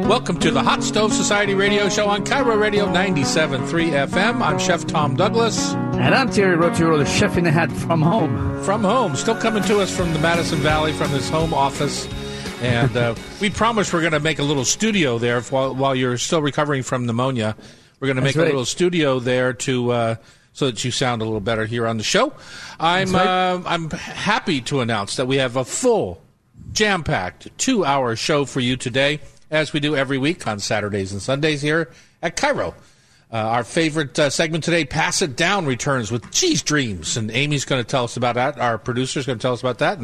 Welcome to the Hot Stove Society radio show on Cairo Radio 97.3 FM. I'm Chef Tom Douglas. And I'm Thierry Roturo, the chef in the hat from home. From home. Still coming to us from the Madison Valley, from his home office. And we promised we're going to make a little studio there while you're still recovering from pneumonia. We're going to make a little studio there to so that you sound a little better here on the show. I'm happy to announce that we have a full, jam-packed 2-hour show for you today, as we do every week on Saturdays and Sundays here at Cairo. Our favorite segment today, Pass It Down, returns with Cheese Dreams, and Amy's going to tell us about that. Our producer's going to tell us about that,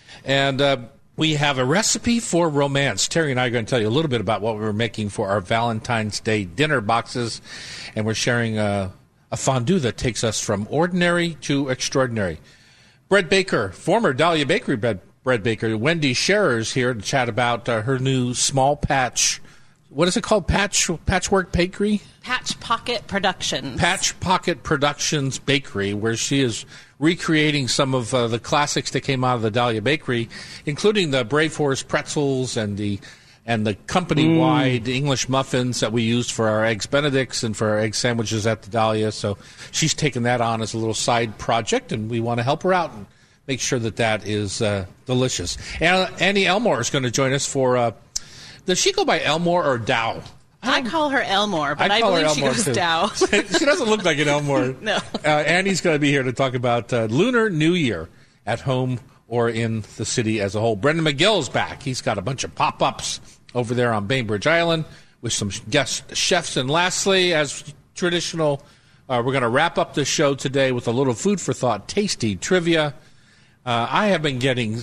and we have a recipe for romance. Terry and I are going to tell you a little bit about what we were making for our Valentine's Day dinner boxes, and we're sharing a fondue that takes us from ordinary to extraordinary. Bread baker, former Dahlia Bakery bread baker, Wendy Scherer's here to chat about her new small patch. What is it called? Patchwork Bakery? Patch Pocket Productions. Patch Pocket Productions Bakery, where she is recreating some of the classics that came out of the Dahlia Bakery, including the Brave Horse pretzels and the company-wide English muffins that we used for our Eggs Benedicts and for our egg sandwiches at the Dahlia. So she's taken that on as a little side project, and we want to help her out and make sure that is delicious. Annie Elmore is going to join us for, does she go by Elmore or Dow? I call her Elmore, but I believe she goes Dow. She doesn't look like an Elmore. No. Annie's going to be here to talk about Lunar New Year at home or in the city as a whole. Brendan McGill's back. He's got a bunch of pop-ups over there on Bainbridge Island with some guest chefs. And lastly, as traditional, we're going to wrap up the show today with a little food for thought, tasty trivia. I have been getting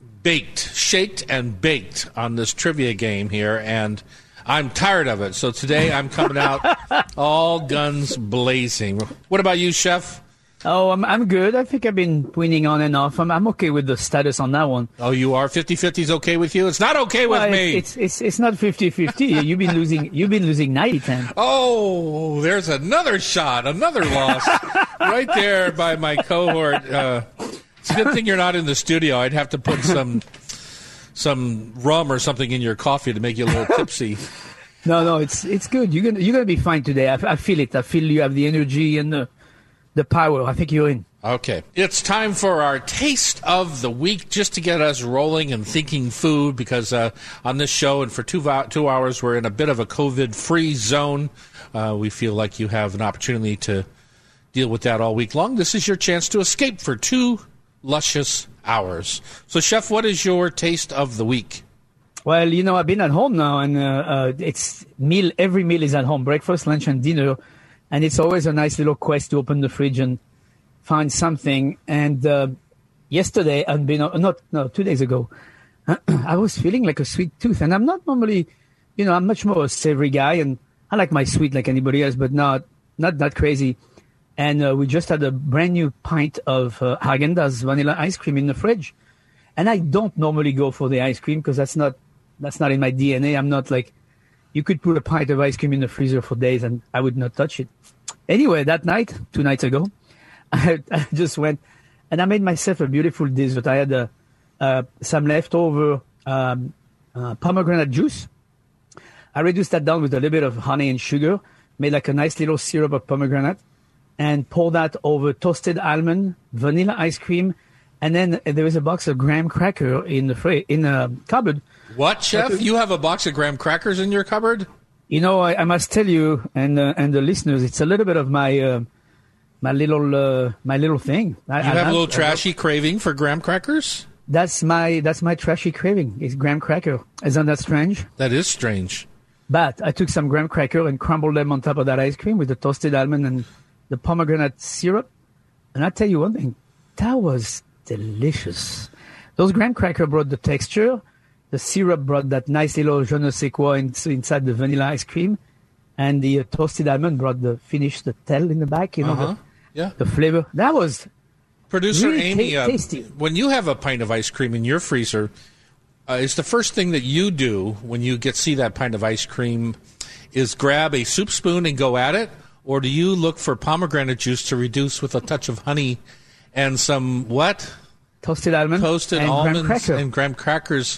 shaked and baked on this trivia game here, and I'm tired of it. So today I'm coming out all guns blazing. What about you, Chef? Oh, I'm good. I think I've been winning on and off. I'm okay with the status on that one. Oh, you are? 50-50 is okay with you? It's not okay with me. It's not 50-50. You've been losing 90-10. Oh, there's another shot, another loss right there by my cohort. It's a good thing you're not in the studio. I'd have to put some rum or something in your coffee to make you a little tipsy. No, it's good. You're gonna be fine today. I feel it. I feel you have the energy and the power. I think you're in. Okay. It's time for our taste of the week, just to get us rolling and thinking food, because on this show and for 2 hours we're in a bit of a COVID-free zone. We feel like you have an opportunity to deal with that all week long. This is your chance to escape for 2 luscious hours. So, Chef, what is your taste of the week? Well, I've been at home now, and every meal is at home, breakfast, lunch, and dinner. And it's always a nice little quest to open the fridge and find something. And yesterday, 2 days ago, I was feeling like a sweet tooth. And I'm not normally, I'm much more a savory guy, and I like my sweet like anybody else, but not that crazy. And we just had a brand new pint of Häagen-Dazs vanilla ice cream in the fridge. And I don't normally go for the ice cream because that's not in my DNA. I'm not like, you could put a pint of ice cream in the freezer for days and I would not touch it. Anyway, that night, 2 nights ago, I just went and I made myself a beautiful dessert. I had some leftover pomegranate juice. I reduced that down with a little bit of honey and sugar, made like a nice little syrup of pomegranate, and pour that over toasted almond, vanilla ice cream, and then there is a box of graham cracker in the cupboard. What, Chef? You have a box of graham crackers in your cupboard? I must tell you and the listeners, it's a little bit of my little thing. You have a little trashy craving for graham crackers? That's my trashy craving. It's graham cracker. Isn't that strange? That is strange. But I took some graham cracker and crumbled them on top of that ice cream with the toasted almond and the pomegranate syrup. And I'll tell you one thing, that was delicious. Those graham cracker brought the texture. The syrup brought that nice little je ne sais quoi inside the vanilla ice cream. And the toasted almond brought the tail in the back, the flavor. That was Producer really Amy, tasty. When you have a pint of ice cream in your freezer, is the first thing that you do when you see that pint of ice cream is grab a soup spoon and go at it? Or do you look for pomegranate juice to reduce with a touch of honey and some what? Toasted almonds and graham crackers.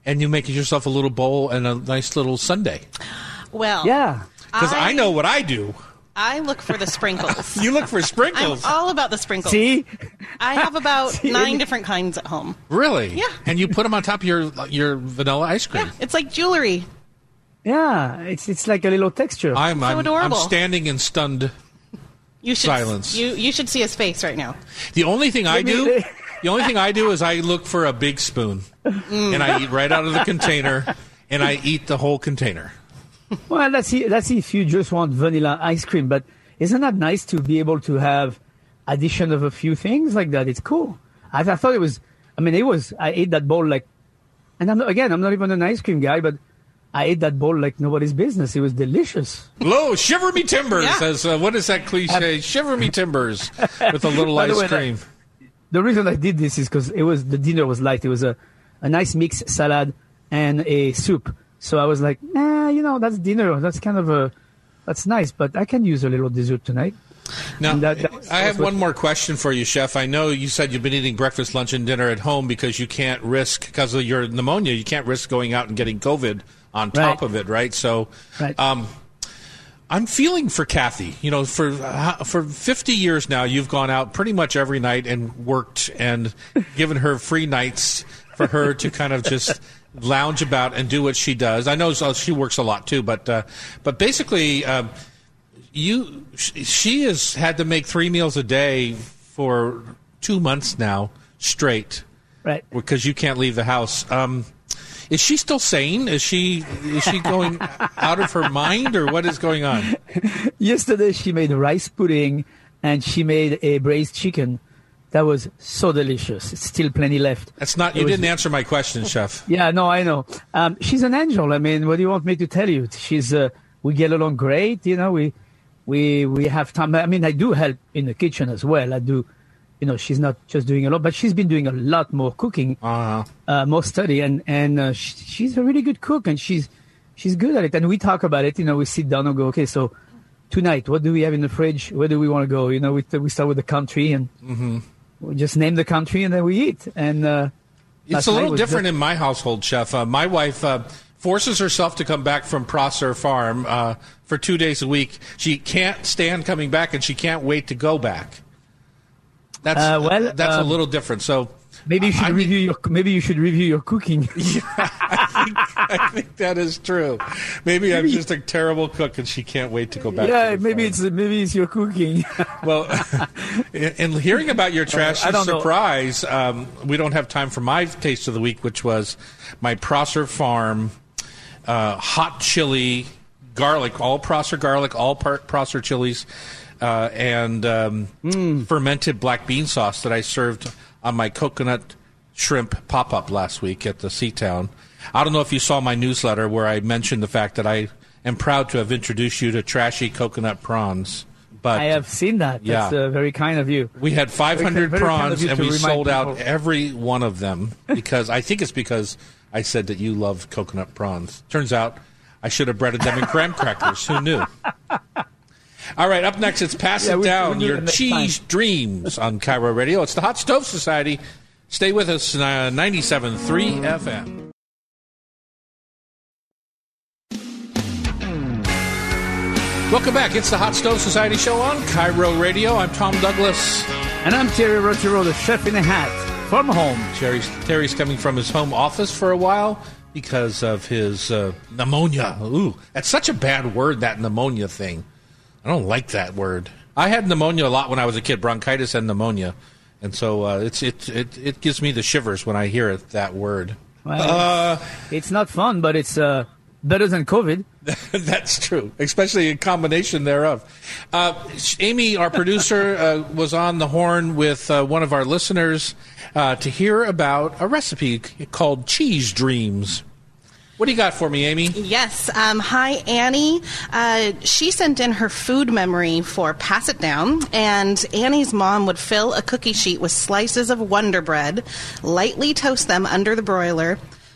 and you make yourself a little bowl and a nice little sundae. Well, yeah, because I know what I do. I look for the sprinkles. You look for sprinkles. I'm all about the sprinkles. See? I have about 9 different kinds at home. Really? Yeah. And you put them on top of your vanilla ice cream. Yeah, it's like jewelry. Yeah, it's like a little texture. I'm adorable. I'm standing in stunned silence. You should see his face right now. The only thing I do is I look for a big spoon, and I eat right out of the container, and I eat the whole container. Well, that's if you just want vanilla ice cream. But isn't that nice to be able to have addition of a few things like that? It's cool. I thought it was. I mean, I ate that bowl like, and I'm not even an ice cream guy, but I ate that bowl like nobody's business. It was delicious. Hello, shiver me timbers. Yeah. As what is that cliche? Shiver me timbers with a little ice cream. The reason I did this is because the dinner was light. It was a nice mixed salad and a soup. So I was like, that's dinner. That's that's nice, but I can use a little dessert tonight. Now, I have one more question for you, Chef. I know you said you've been eating breakfast, lunch, and dinner at home because you can't risk, because of your pneumonia, you can't risk going out and getting COVID on top of it, right? So I'm feeling for Kathy. For 50 years now, you've gone out pretty much every night and worked and given her free nights for her to kind of just lounge about and do what she does. I know she works a lot too, but basically, she has had to make 3 meals a day for 2 months now straight, right? Because you can't leave the house. Is she still sane? Is she going out of her mind, or what is going on? Yesterday she made rice pudding and she made a braised chicken. That was so delicious. It's still plenty left. You didn't answer my question, Chef. Yeah, no, I know. She's an angel. I mean, what do you want me to tell you? We get along great. We have time. I mean, I do help in the kitchen as well. I do. She's not just doing a lot, but she's been doing a lot more cooking, more study, and she's a really good cook, and she's good at it. And we talk about it. We sit down and go, okay, so tonight, what do we have in the fridge? Where do we want to go? We start with the country, and we just name the country, and then we eat. And it's a little different in my household, Chef. My wife forces herself to come back from Prosser Farm for 2 days a week. She can't stand coming back, and she can't wait to go back. That's a little different. So maybe you should review your cooking. Yeah, I think that is true. Maybe I'm just a terrible cook, and she can't wait to go back. Yeah, maybe it's your cooking. Well, in hearing about your trashy surprise, we don't have time for my taste of the week, which was my Prosser Farm hot chili garlic, all Prosser garlic, all Prosser chilies. And fermented black bean sauce that I served on my coconut shrimp pop-up last week at the Seatown. I don't know if you saw my newsletter where I mentioned the fact that I am proud to have introduced you to trashy coconut prawns. But I have seen that. That's very kind of you. We had 500 prawns, and we sold out every one of them because I think it's because I said that you love coconut prawns. Turns out I should have breaded them in graham crackers. Who knew? All right, up next, it's Pass It Down, your cheese dreams on Cairo Radio. It's the Hot Stove Society. Stay with us, 97.3 FM. Welcome back. It's the Hot Stove Society show on Cairo Radio. I'm Tom Douglas. And I'm Terry Rotero, the chef in a hat from home. Terry's coming from his home office for a while because of his pneumonia. Ooh, that's such a bad word, that pneumonia thing. I don't like that word. I had pneumonia a lot when I was a kid, bronchitis and pneumonia. And so it gives me the shivers when I hear that word. Well, it's not fun, but it's better than COVID. That's true, especially in combination thereof. Amy, our producer, was on the horn with one of our listeners to hear about a recipe called Cheese Dreams. What do you got for me, Amy? Yes. Hi, Annie. She sent in her food memory for Pass It Down, and Annie's mom would fill a cookie sheet with slices of Wonder Bread, lightly toast them under the broiler,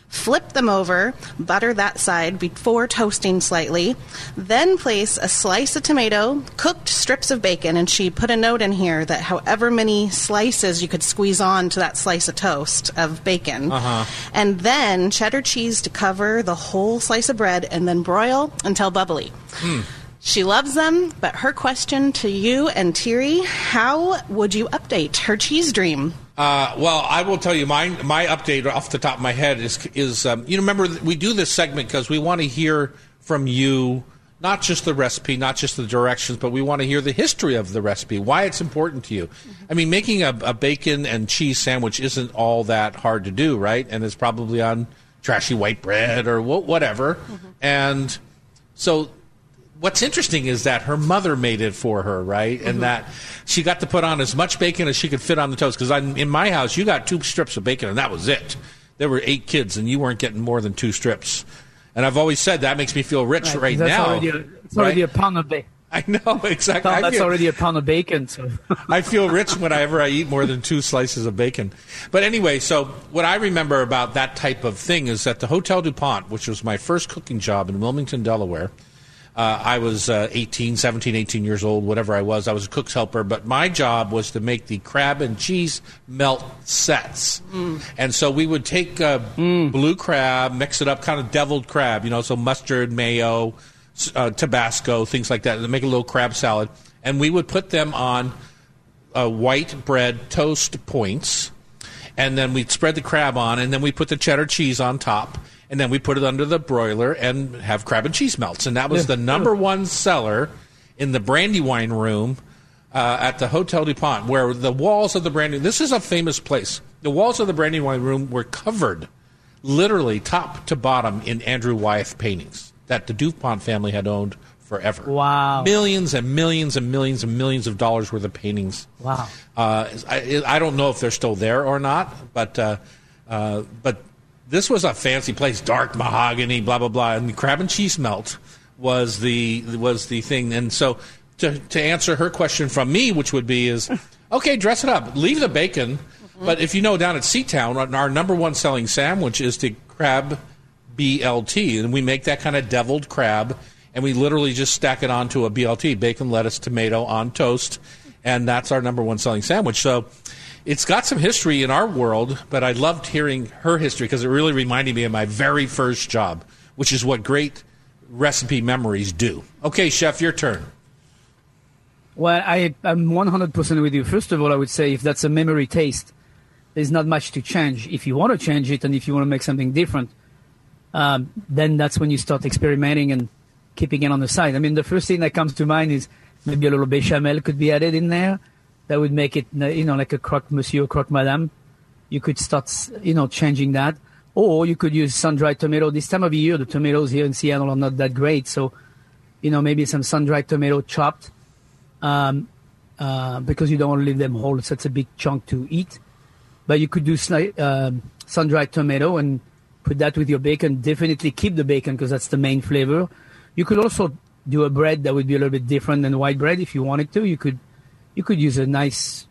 Flip them over, butter that side before toasting slightly, then place a slice of tomato, cooked strips of bacon, and she put a note in here that however many slices you could squeeze on to that slice of toast of bacon, and then cheddar cheese to cover the whole slice of bread, and then broil until bubbly. She loves them, but her question to you and Thierry, how would you update her cheese dream? Well, I will tell you my update off the top of my head is remember, we do this segment because we want to hear from you, not just the recipe, not just the directions, but we want to hear the history of the recipe, why it's important to you. I mean, making a bacon and cheese sandwich isn't all that hard to do, right? And it's probably on trashy white bread or whatever. And so what's interesting is that her mother made it for her, right? And that she got to put on as much bacon as she could fit on the toast. Because in my house, you got 2 strips of bacon, and that was it. There were 8 kids, and you weren't getting more than 2 strips. And I've always said that makes me feel rich right now. It's already a pound of bacon. I know, exactly. That's already a pound of bacon. So I feel rich whenever I eat more than 2 slices of bacon. But anyway, so what I remember about that type of thing is that the Hotel DuPont, which was my first cooking job in Wilmington, Delaware, I was 17, 18 years old, whatever I was. I was a cook's helper, but my job was to make the crab and cheese melt sets. And so we would take blue crab, mix it up, kind of deviled crab, so mustard, mayo, Tabasco, things like that, and make a little crab salad. And we would put them on white bread toast points, and then we'd spread the crab on, and then we put the cheddar cheese on top. And then we put it under the broiler and have crab and cheese melts. And that was the number one seller in the Brandywine room at the Hotel DuPont, where the walls of the Brandywine... This is a famous place. The walls of the Brandywine room were covered, literally top to bottom, in Andrew Wyeth paintings that the DuPont family had owned forever. Wow. Millions and millions and millions and millions of dollars worth of paintings. Wow. I don't know if they're still there or not, but this was a fancy place, dark mahogany, blah, blah, blah. And the crab and cheese melt was the thing. And so to answer her question from me, which would be is, okay, dress it up. Leave the bacon. But if you know, down at Seatown, our number one selling sandwich is the crab BLT. And we make that kind of deviled crab. And we literally just stack it onto a BLT, bacon, lettuce, tomato on toast. And that's our number one selling sandwich. So it's got some history in our world, but I loved hearing her history because it really reminded me of my very first job, which is what great recipe memories do. Okay, Chef, your turn. Well, I'm 100% with you. First of all, I would say if that's a memory taste, there's not much to change. If you want to change it and if you want to make something different, then that's when you start experimenting and keeping it on the side. I mean, the first thing that comes to mind is maybe a little bechamel could be added in there. That would make it, like a croque monsieur, croque madame. You could start, changing that. Or you could use sun-dried tomato. This time of year, the tomatoes here in Seattle are not that great. So, maybe some sun-dried tomato chopped, because you don't want to leave them whole. So it's a big chunk to eat. But you could do sun-dried tomato and put that with your bacon. Definitely keep the bacon because that's the main flavor. You could also do a bread that would be a little bit different than white bread if you wanted to. You could use a nice,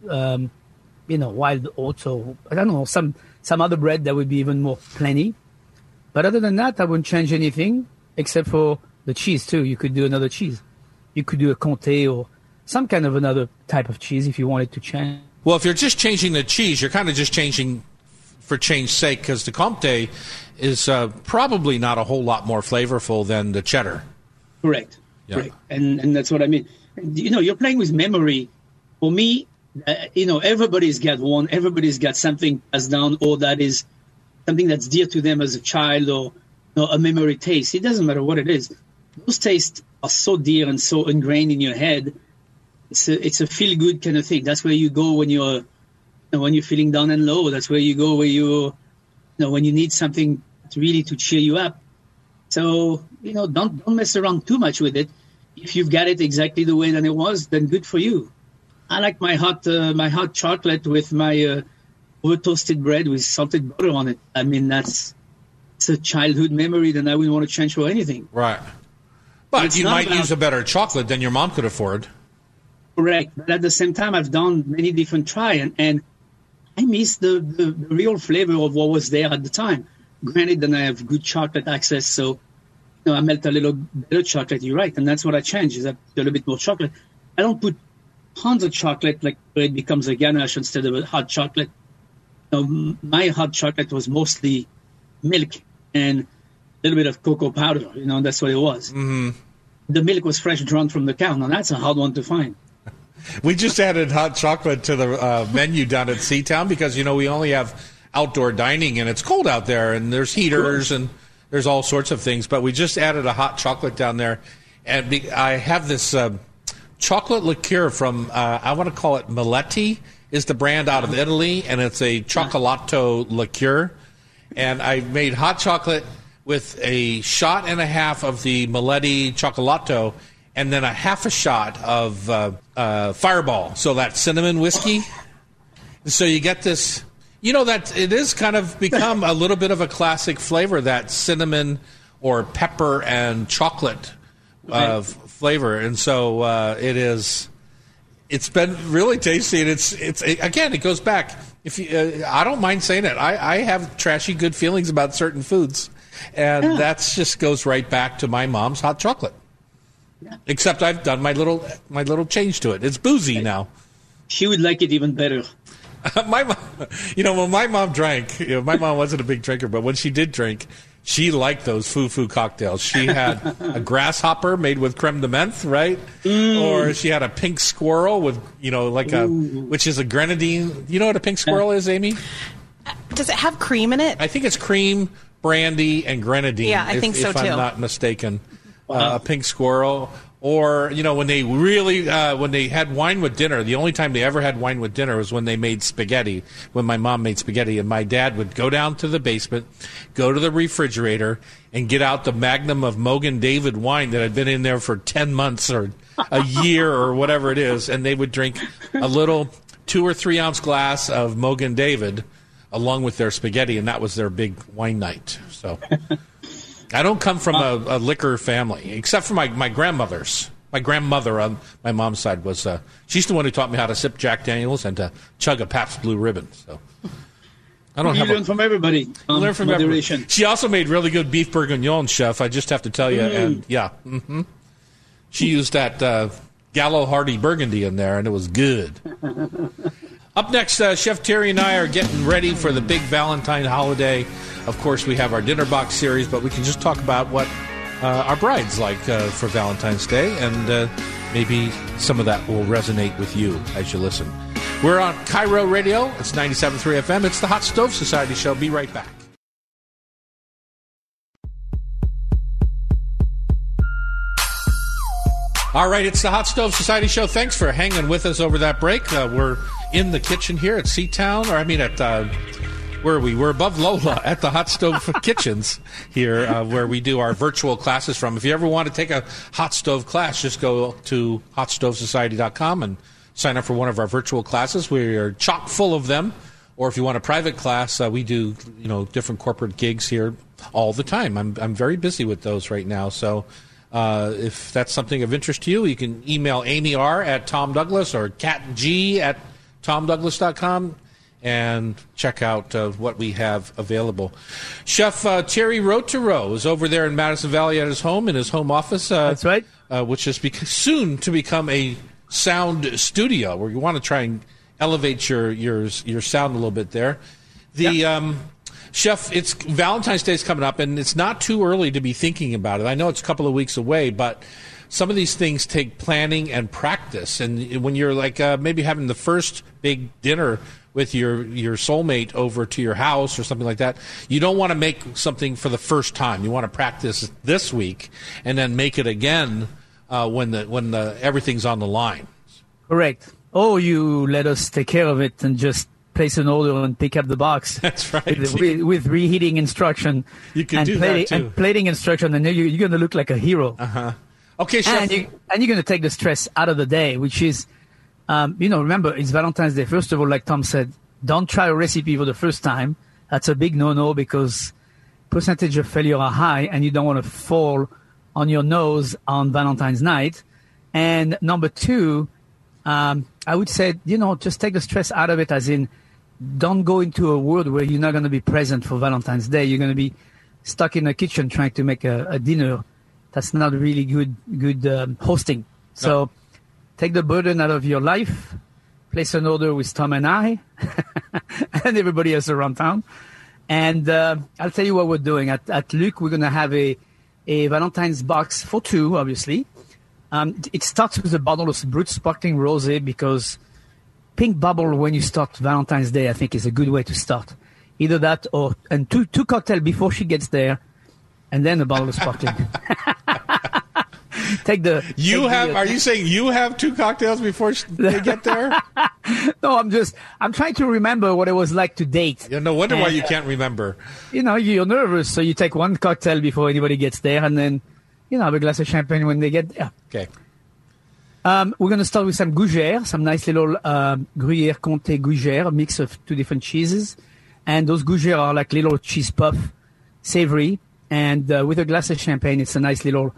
wild oats or, I don't know, some other bread that would be even more plenty. But other than that, I wouldn't change anything except for the cheese, too. You could do another cheese. You could do a Comté or some kind of another type of cheese if you wanted to change. Well, if you're just changing the cheese, you're kind of just changing for change's sake because the Comté is probably not a whole lot more flavorful than the cheddar. Correct. Yeah. Correct. And that's what I mean. You're playing with memory. For me, everybody's got one. Everybody's got something passed down, or that is something that's dear to them as a child, or a memory taste. It doesn't matter what it is. Those tastes are so dear and so ingrained in your head. It's a feel-good kind of thing. That's where you go when you're feeling down and low. That's where you go when you need something really to cheer you up. So don't mess around too much with it. If you've got it exactly the way that it was, then good for you. I like my hot chocolate with my over toasted bread with salted butter on it. I mean, it's a childhood memory that I wouldn't want to change for anything. Right. But you might use a better chocolate than your mom could afford. Correct. But at the same time, I've done many different tries, and I miss the real flavor of what was there at the time. granted, then I have good chocolate access, so I melt a little bit of chocolate. You're right, and that's what I change. Is I put a little bit more chocolate. I don't put tons of chocolate like where it becomes a ganache instead of a hot chocolate. My hot chocolate was mostly milk and a little bit of cocoa powder. That's what it was. Mm-hmm. The milk was fresh drawn from the cow. Now that's a hard one to find. We just added hot chocolate to the menu down at Seatown because, we only have outdoor dining and it's cold out there and there's heaters and there's all sorts of things. But we just added a hot chocolate down there. And I have this chocolate liqueur from, I want to call it Meletti, is the brand out of Italy. And it's a cioccolato liqueur. And I made hot chocolate with a shot and a half of the Meletti cioccolato and then a half a shot of Fireball, so that cinnamon whiskey. So you get this, that it is kind of become a little bit of a classic flavor, that cinnamon or pepper and chocolate flavor. And so it's been really tasty. And it's again, it goes back. I don't mind saying it. I have trashy good feelings about certain foods. And that just goes right back to my mom's hot chocolate. Yeah. Except I've done my little change to it. It's boozy now. She would like it even better. My mom, when my mom drank, my mom wasn't a big drinker, but when she did drink, she liked those foo-foo cocktails. She had a grasshopper made with creme de menthe, right? Or she had a pink squirrel with, which is a grenadine. You know what a pink squirrel is, Amy? Does it have cream in it? I think it's cream, brandy, and grenadine. Yeah, I think so, if too. I'm not mistaken. A pink squirrel. Or, when they really, when they had wine with dinner, the only time they ever had wine with dinner was when they made spaghetti, when my mom made spaghetti. And my dad would go down to the basement, go to the refrigerator, and get out the magnum of Mogen David wine that had been in there for 10 months or a year or whatever it is. And they would drink a little 2 or 3 ounce glass of Mogen David along with their spaghetti, and that was their big wine night. So I don't come from a liquor family, except for my grandmothers. My grandmother on my mom's side was she's the one who taught me how to sip Jack Daniels and to chug a Pabst Blue Ribbon. So I don't learn from everybody. Learn from everybody. She also made really good beef bourguignon, chef. I just have to tell you, and she used that Gallo Hardy Burgundy in there, and it was good. Up next, Chef Terry and I are getting ready for the big Valentine holiday. Of course, we have our dinner box series, but we can just talk about what our brides like for Valentine's Day, and maybe some of that will resonate with you as you listen. We're on Cairo Radio. It's 97.3 FM. It's the Hot Stove Society Show. Be right back. All right, it's the Hot Stove Society Show. Thanks for hanging with us over that break. We're in the kitchen here at Seatown, where are we? We're above Lola at the Hot Stove Kitchens here, where we do our virtual classes from. If you ever want to take a hot stove class, just go to hotstovesociety.com and sign up for one of our virtual classes. We are chock full of them. Or if you want a private class, we do different corporate gigs here all the time. I'm very busy with those right now, so. If that's something of interest to you, you can email Amy R. at Tom Douglas or Kat G. at TomDouglas.com and check out what we have available. Chef Thierry Rautureau is over there in Madison Valley at his home, in his home office. That's right. Which is soon to become a sound studio, where you want to try and elevate your sound a little bit there. Chef, it's Valentine's Day is coming up, and it's not too early to be thinking about it. I know it's a couple of weeks away, but some of these things take planning and practice. And when you're maybe having the first big dinner with your soulmate over to your house or something like that, you don't want to make something for the first time. You want to practice this week and then make it again when everything's on the line. Correct. Or you let us take care of it and just place an order and pick up the box. That's right. With reheating instruction. You can do that too. And plating instruction, and you're going to look like a hero. Uh-huh. Okay, Chef. And you're going to take the stress out of the day, which is, remember, it's Valentine's Day. First of all, like Tom said, don't try a recipe for the first time. That's a big no-no because percentage of failure are high, and you don't want to fall on your nose on Valentine's night. And number two, I would say, just take the stress out of it, as in, don't go into a world where you're not going to be present for Valentine's Day. You're going to be stuck in a kitchen trying to make a dinner. That's not really good hosting. So take the burden out of your life, place an order with Tom and I, and everybody else around town. And I'll tell you what we're doing. At Luc, we're going to have a Valentine's box for two, obviously. It starts with a bottle of Brut Sparkling Rosé because pink bubble when you start Valentine's Day, I think, is a good way to start. Either that and two cocktails before she gets there, and then a bottle of sparkling. Are you saying you have two cocktails before they get there? No, I'm trying to remember what it was like to date. No wonder why you can't remember. You're nervous, so you take one cocktail before anybody gets there, and then, have a glass of champagne when they get there. Okay. We're going to start with some gougère, some nice little Gruyère Comté gougère, a mix of two different cheeses. And those gougères are like little cheese puff, savory. And with a glass of champagne, it's a nice little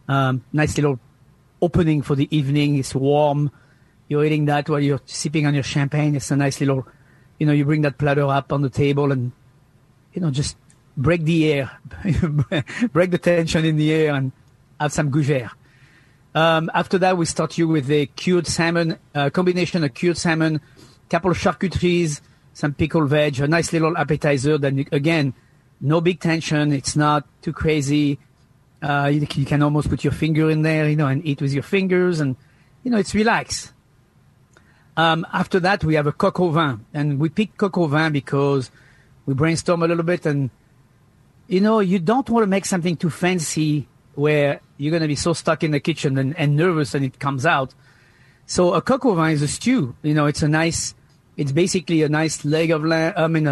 opening for the evening. It's warm. You're eating that while you're sipping on your champagne. It's a nice little, you bring that platter up on the table and, just break the air, break the tension in the air and have some gougère. After that, we start you with a cured salmon, combination of cured salmon, couple of charcuteries, some pickled veg, a nice little appetizer. Then again, no big tension. It's not too crazy. You can almost put your finger in there, and eat with your fingers, and it's relaxed. After that, we have a coq au vin, and we picked coq au vin because we brainstorm a little bit, and you don't want to make something too fancy where you're going to be so stuck in the kitchen and nervous and it comes out. So a coq au vin is a stew. It's basically a nice leg of lamb,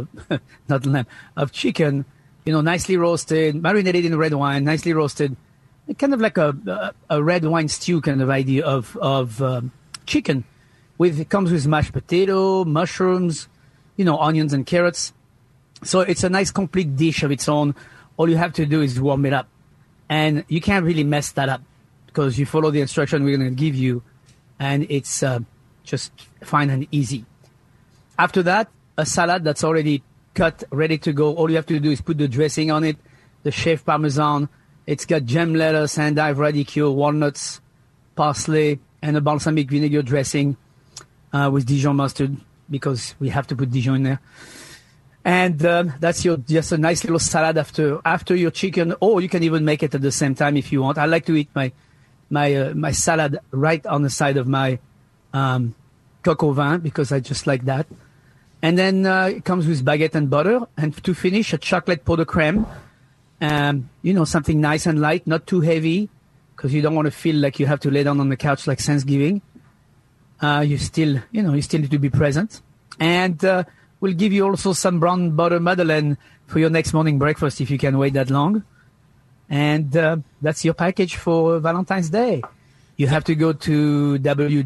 of chicken, nicely roasted, marinated in red wine, nicely roasted, kind of like a red wine stew kind of idea of chicken. It comes with mashed potato, mushrooms, onions and carrots. So it's a nice complete dish of its own. All you have to do is warm it up. And you can't really mess that up because you follow the instruction we're going to give you, and it's just fine and easy. After that, a salad that's already cut, ready to go. All you have to do is put the dressing on it, the chef parmesan. It's got gem lettuce, endive, radicchio, walnuts, parsley, and a balsamic vinegar dressing with Dijon mustard because we have to put Dijon in there. And that's just a nice little salad after your chicken, or you can even make it at the same time if you want. I like to eat my salad right on the side of my coq au vin because I just like that. And then it comes with baguette and butter. And to finish, a chocolate pot de crème. Something nice and light, not too heavy, because you don't want to feel like you have to lay down on the couch like Thanksgiving. You still need to be present. And we'll give you also some brown butter madeleine for your next morning breakfast if you can wait that long. And that's your package for Valentine's Day. You have to go to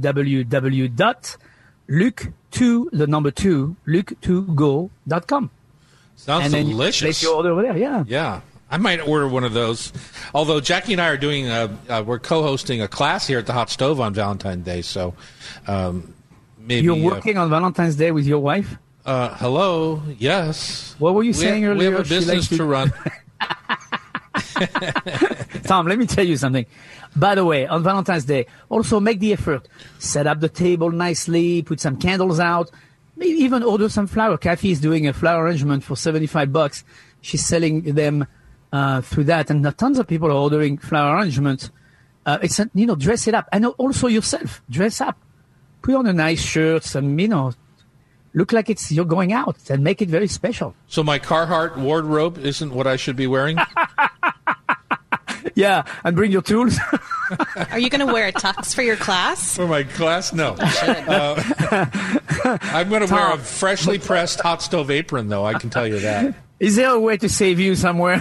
luc2go.com. Sounds delicious. Place your order over there, yeah. Yeah. I might order one of those. Although Jackie and I are doing, we're co-hosting a class here at the Hot Stove on Valentine's Day. So maybe you're working on Valentine's Day with your wife. Hello. Yes. What were you saying earlier? We have a business to run. Tom, let me tell you something. By the way, on Valentine's Day, also make the effort. Set up the table nicely. Put some candles out. Maybe even order some flower. Kathy is doing a flower arrangement for $75. She's selling them through that, and tons of people are ordering flower arrangements. Dress it up, and also yourself, dress up. Put on a nice shirt, look like you're going out, and make it very special. So my Carhartt wardrobe isn't what I should be wearing? Yeah, and bring your tools. Are you going to wear a tux for your class? For my class? No. I'm going to wear a freshly pressed hot stove apron, though, I can tell you that. Is there a way to save you somewhere?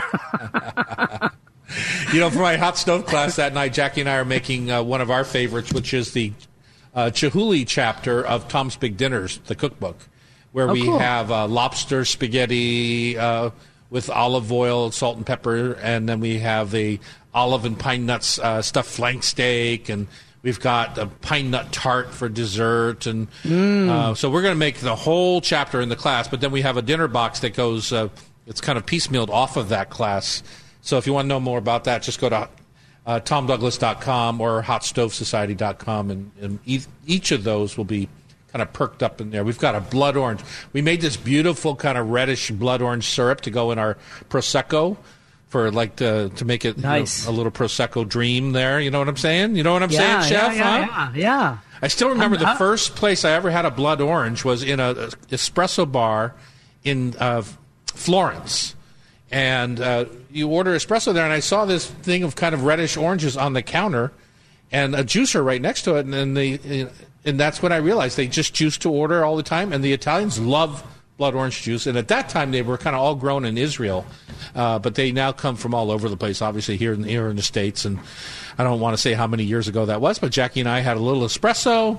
For my hot stove class that night, Jackie and I are making one of our favorites, which is the Chihuly chapter of Tom's Big Dinners, the cookbook, where we have lobster spaghetti with olive oil, salt and pepper, and then we have the olive and pine nuts stuffed flank steak, and We've got a pine nut tart for dessert. And so we're going to make the whole chapter in the class, but then we have a dinner box that goes, it's kind of piecemealed off of that class. So if you want to know more about that, just go to TomDouglas.com or HotStoveSociety.com, and each of those will be kind of perked up in there. We've got a blood orange. We made this beautiful kind of reddish blood orange syrup to go in our Prosecco for to make it nice. A little Prosecco dream there. You know what I'm saying? You know what I'm saying, Chef? Yeah. I still remember the first place I ever had a blood orange was in a espresso bar in Florence. And you order espresso there, and I saw this thing of kind of reddish oranges on the counter and a juicer right next to it. And that's when I realized they just juice to order all the time. And the Italians love blood orange juice. And at that time, they were kind of all grown in Israel. But they now come from all over the place, obviously, here in the States. And I don't want to say how many years ago that was, but Jackie and I had a little espresso,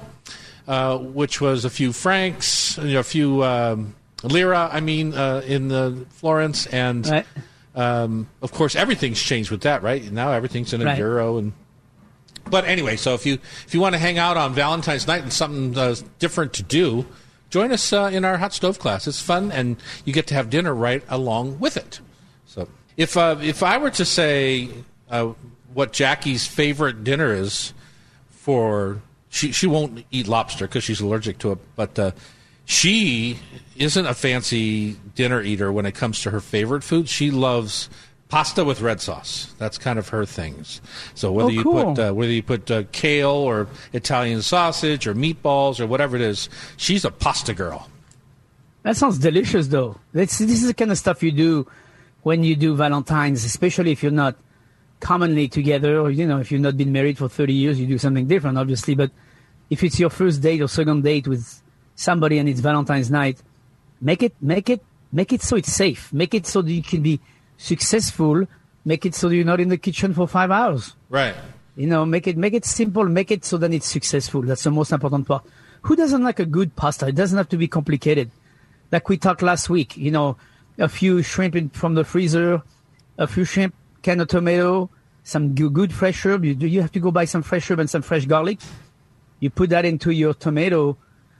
which was a few francs, a few lira, in the Florence. And, right. Of course, everything's changed with that, right? Now everything's in a euro. But anyway, so if you want to hang out on Valentine's night and something different to do, join us in our hot stove class. It's fun, and you get to have dinner right along with it. So if I were to say what Jackie's favorite dinner is for, she won't eat lobster because she's allergic to it, but she isn't a fancy dinner eater when it comes to her favorite food. She loves pasta with red sauce. That's kind of her things. So whether you put kale or Italian sausage or meatballs or whatever it is, she's a pasta girl. That sounds delicious, though. This is the kind of stuff you do when you do Valentine's, especially if you're not commonly together, or if you've not been married for 30 years, you do something different, obviously. But if it's your first date or second date with somebody and it's Valentine's night, make it so it's safe. Make it so that you can be successful. Make it so that you're not in the kitchen for 5 hours. Right. Make it simple. Make it so that it's successful. That's the most important part. Who doesn't like a good pasta? It doesn't have to be complicated. Like we talked last week, a few shrimp from the freezer, a few shrimp, can of tomato, some good fresh herb. You have to go buy some fresh herb and some fresh garlic. You put that into your tomato.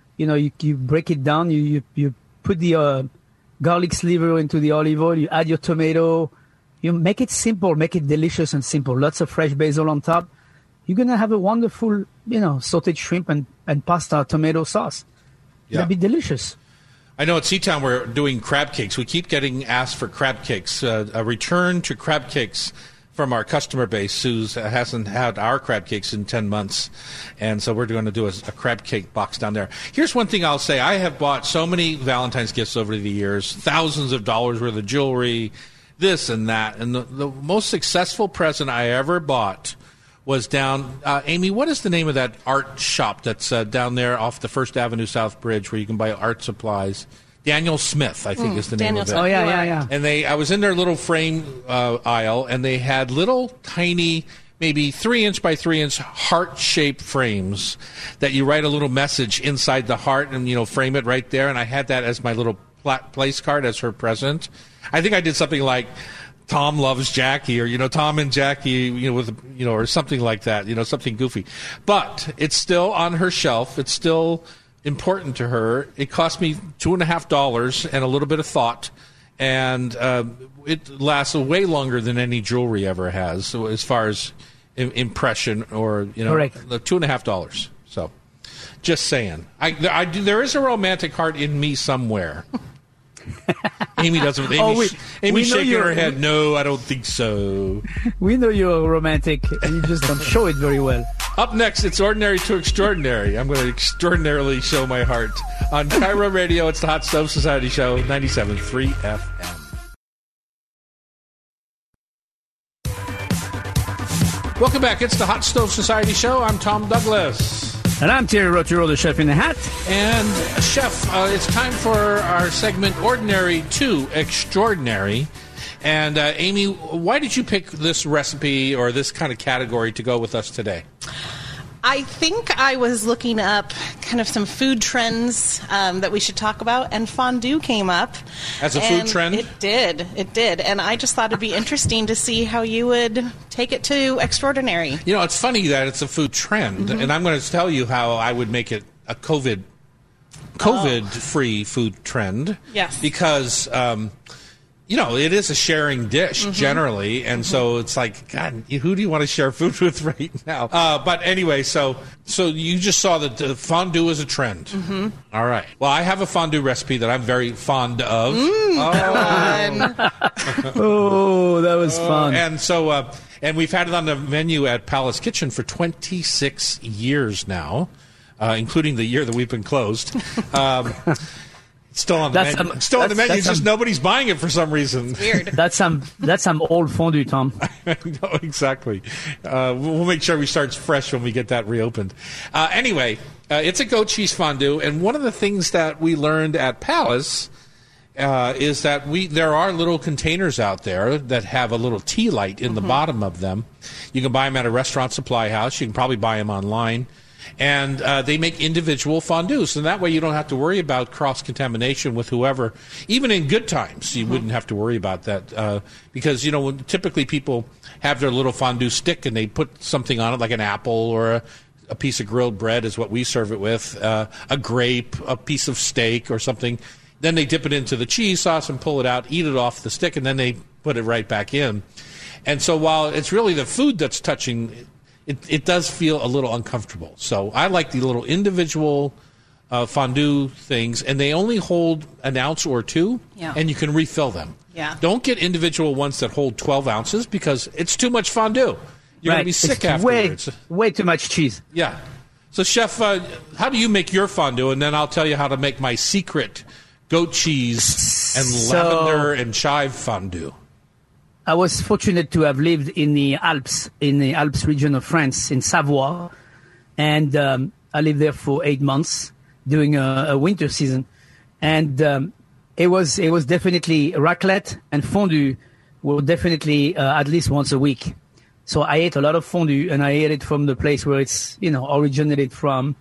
You break it down. You put the garlic sliver into the olive oil. You add your tomato. You make it simple. Make it delicious and simple. Lots of fresh basil on top. You're going to have a wonderful, sauteed shrimp and pasta tomato sauce. Yeah. It'll be delicious. I know at Seatown we're doing crab cakes. We keep getting asked for crab cakes. A return to crab cakes from our customer base who hasn't had our crab cakes in 10 months. And so we're going to do a crab cake box down there. Here's one thing I'll say. I have bought so many Valentine's gifts over the years, thousands of dollars worth of jewelry, this and that. And the most successful present I ever bought was down, Amy, what is the name of that art shop that's down there off the First Avenue South Bridge where you can buy art supplies? Daniel Smith, I think is the name of it. Oh, yeah. And I was in their little frame aisle, and they had little tiny, maybe 3-inch by 3-inch heart-shaped frames that you write a little message inside the heart and, frame it right there. And I had that as my little place card as her present. I think I did something like Tom loves Jackie, or Tom and Jackie, or something like that, something goofy. But it's still on her shelf. It's still important to her. It cost me $2.50 and a little bit of thought, and it lasts way longer than any jewelry ever has. So as far as impression, or Correct. $2.50. So, just saying, there is a romantic heart in me somewhere. Amy doesn't. Amy's shaking her head. No, I don't think so. We know you're romantic, and you just don't show it very well. Up next, it's Ordinary to Extraordinary. I'm going to extraordinarily show my heart. On Cairo Radio, it's the Hot Stove Society Show, 97.3 FM. Welcome back. It's the Hot Stove Society Show. I'm Tom Douglas. And I'm Terry Rotero, the chef in the hat. And, Chef, it's time for our segment, Ordinary to Extraordinary. And, Amy, why did you pick this recipe or this kind of category to go with us today? I think I was looking up kind of some food trends that we should talk about, and fondue came up. As a food trend? It did. And I just thought it'd be interesting to see how you would take it to extraordinary. You know, it's funny that it's a food trend, and I'm going to tell you how I would make it a COVID-free food trend. Yes. Because, it is a sharing dish generally, and so it's like, God, who do you want to share food with right now? But anyway, so you just saw that the fondue is a trend. All right. Well, I have a fondue recipe that I'm very fond of. Oh, that was fun. And so, and we've had it on the menu at Palace Kitchen for 26 years now, including the year that we've been closed. Still on the menu. It's just nobody's buying it for some reason. It's weird. That's some old fondue, Tom. No, exactly. We'll make sure we start fresh when we get that reopened. Anyway, it's a goat cheese fondue, and one of the things that we learned at Palace is that there are little containers out there that have a little tea light in the bottom of them. You can buy them at a restaurant supply house. You can probably buy them online. And they make individual fondues, and that way you don't have to worry about cross-contamination with whoever. Even in good times, you wouldn't have to worry about that because, when typically people have their little fondue stick and they put something on it like an apple or a piece of grilled bread is what we serve it with, a grape, a piece of steak or something. Then they dip it into the cheese sauce and pull it out, eat it off the stick, and then they put it right back in. And so while it's really the food that's touching it does feel a little uncomfortable. So I like the little individual fondue things, and they only hold an ounce or two, and you can refill them. Yeah. Don't get individual ones that hold 12 ounces because it's too much fondue. You're going to be sick afterwards. Way too much cheese. Yeah. So, Chef, how do you make your fondue? And then I'll tell you how to make my secret goat cheese and lavender and chive fondue. I was fortunate to have lived in the Alps region of France, in Savoie, and I lived there for 8 months during a winter season, and it was definitely raclette and fondue were definitely at least once a week. So I ate a lot of fondue, and I ate it from the place where it's originated from.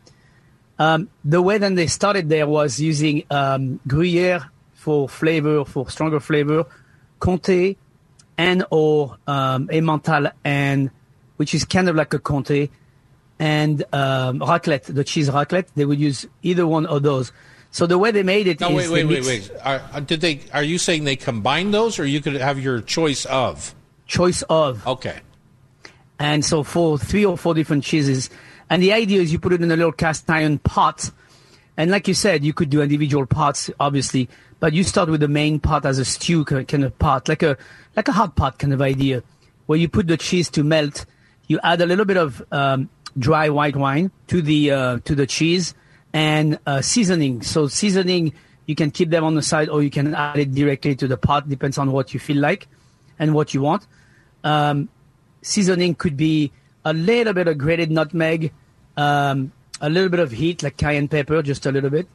The way that they started there was using Gruyere for stronger flavor, Comté, and or Emmental, and which is kind of like a Comté, and raclette, the cheese raclette. They would use either one of those. So the way they made it is wait. Are you saying they combine those, or you could have your choice of? Choice of. Okay. And so for 3 or 4 different cheeses, and the idea is you put it in a little cast iron pot, and like you said, you could do individual pots, obviously. But you start with the main pot as a stew kind of pot, like a hot pot kind of idea, where you put the cheese to melt. You add a little bit of dry white wine to the cheese and seasoning. So seasoning, you can keep them on the side, or you can add it directly to the pot. Depends on what you feel like and what you want. Seasoning could be a little bit of grated nutmeg, a little bit of heat like cayenne pepper, just a little bit.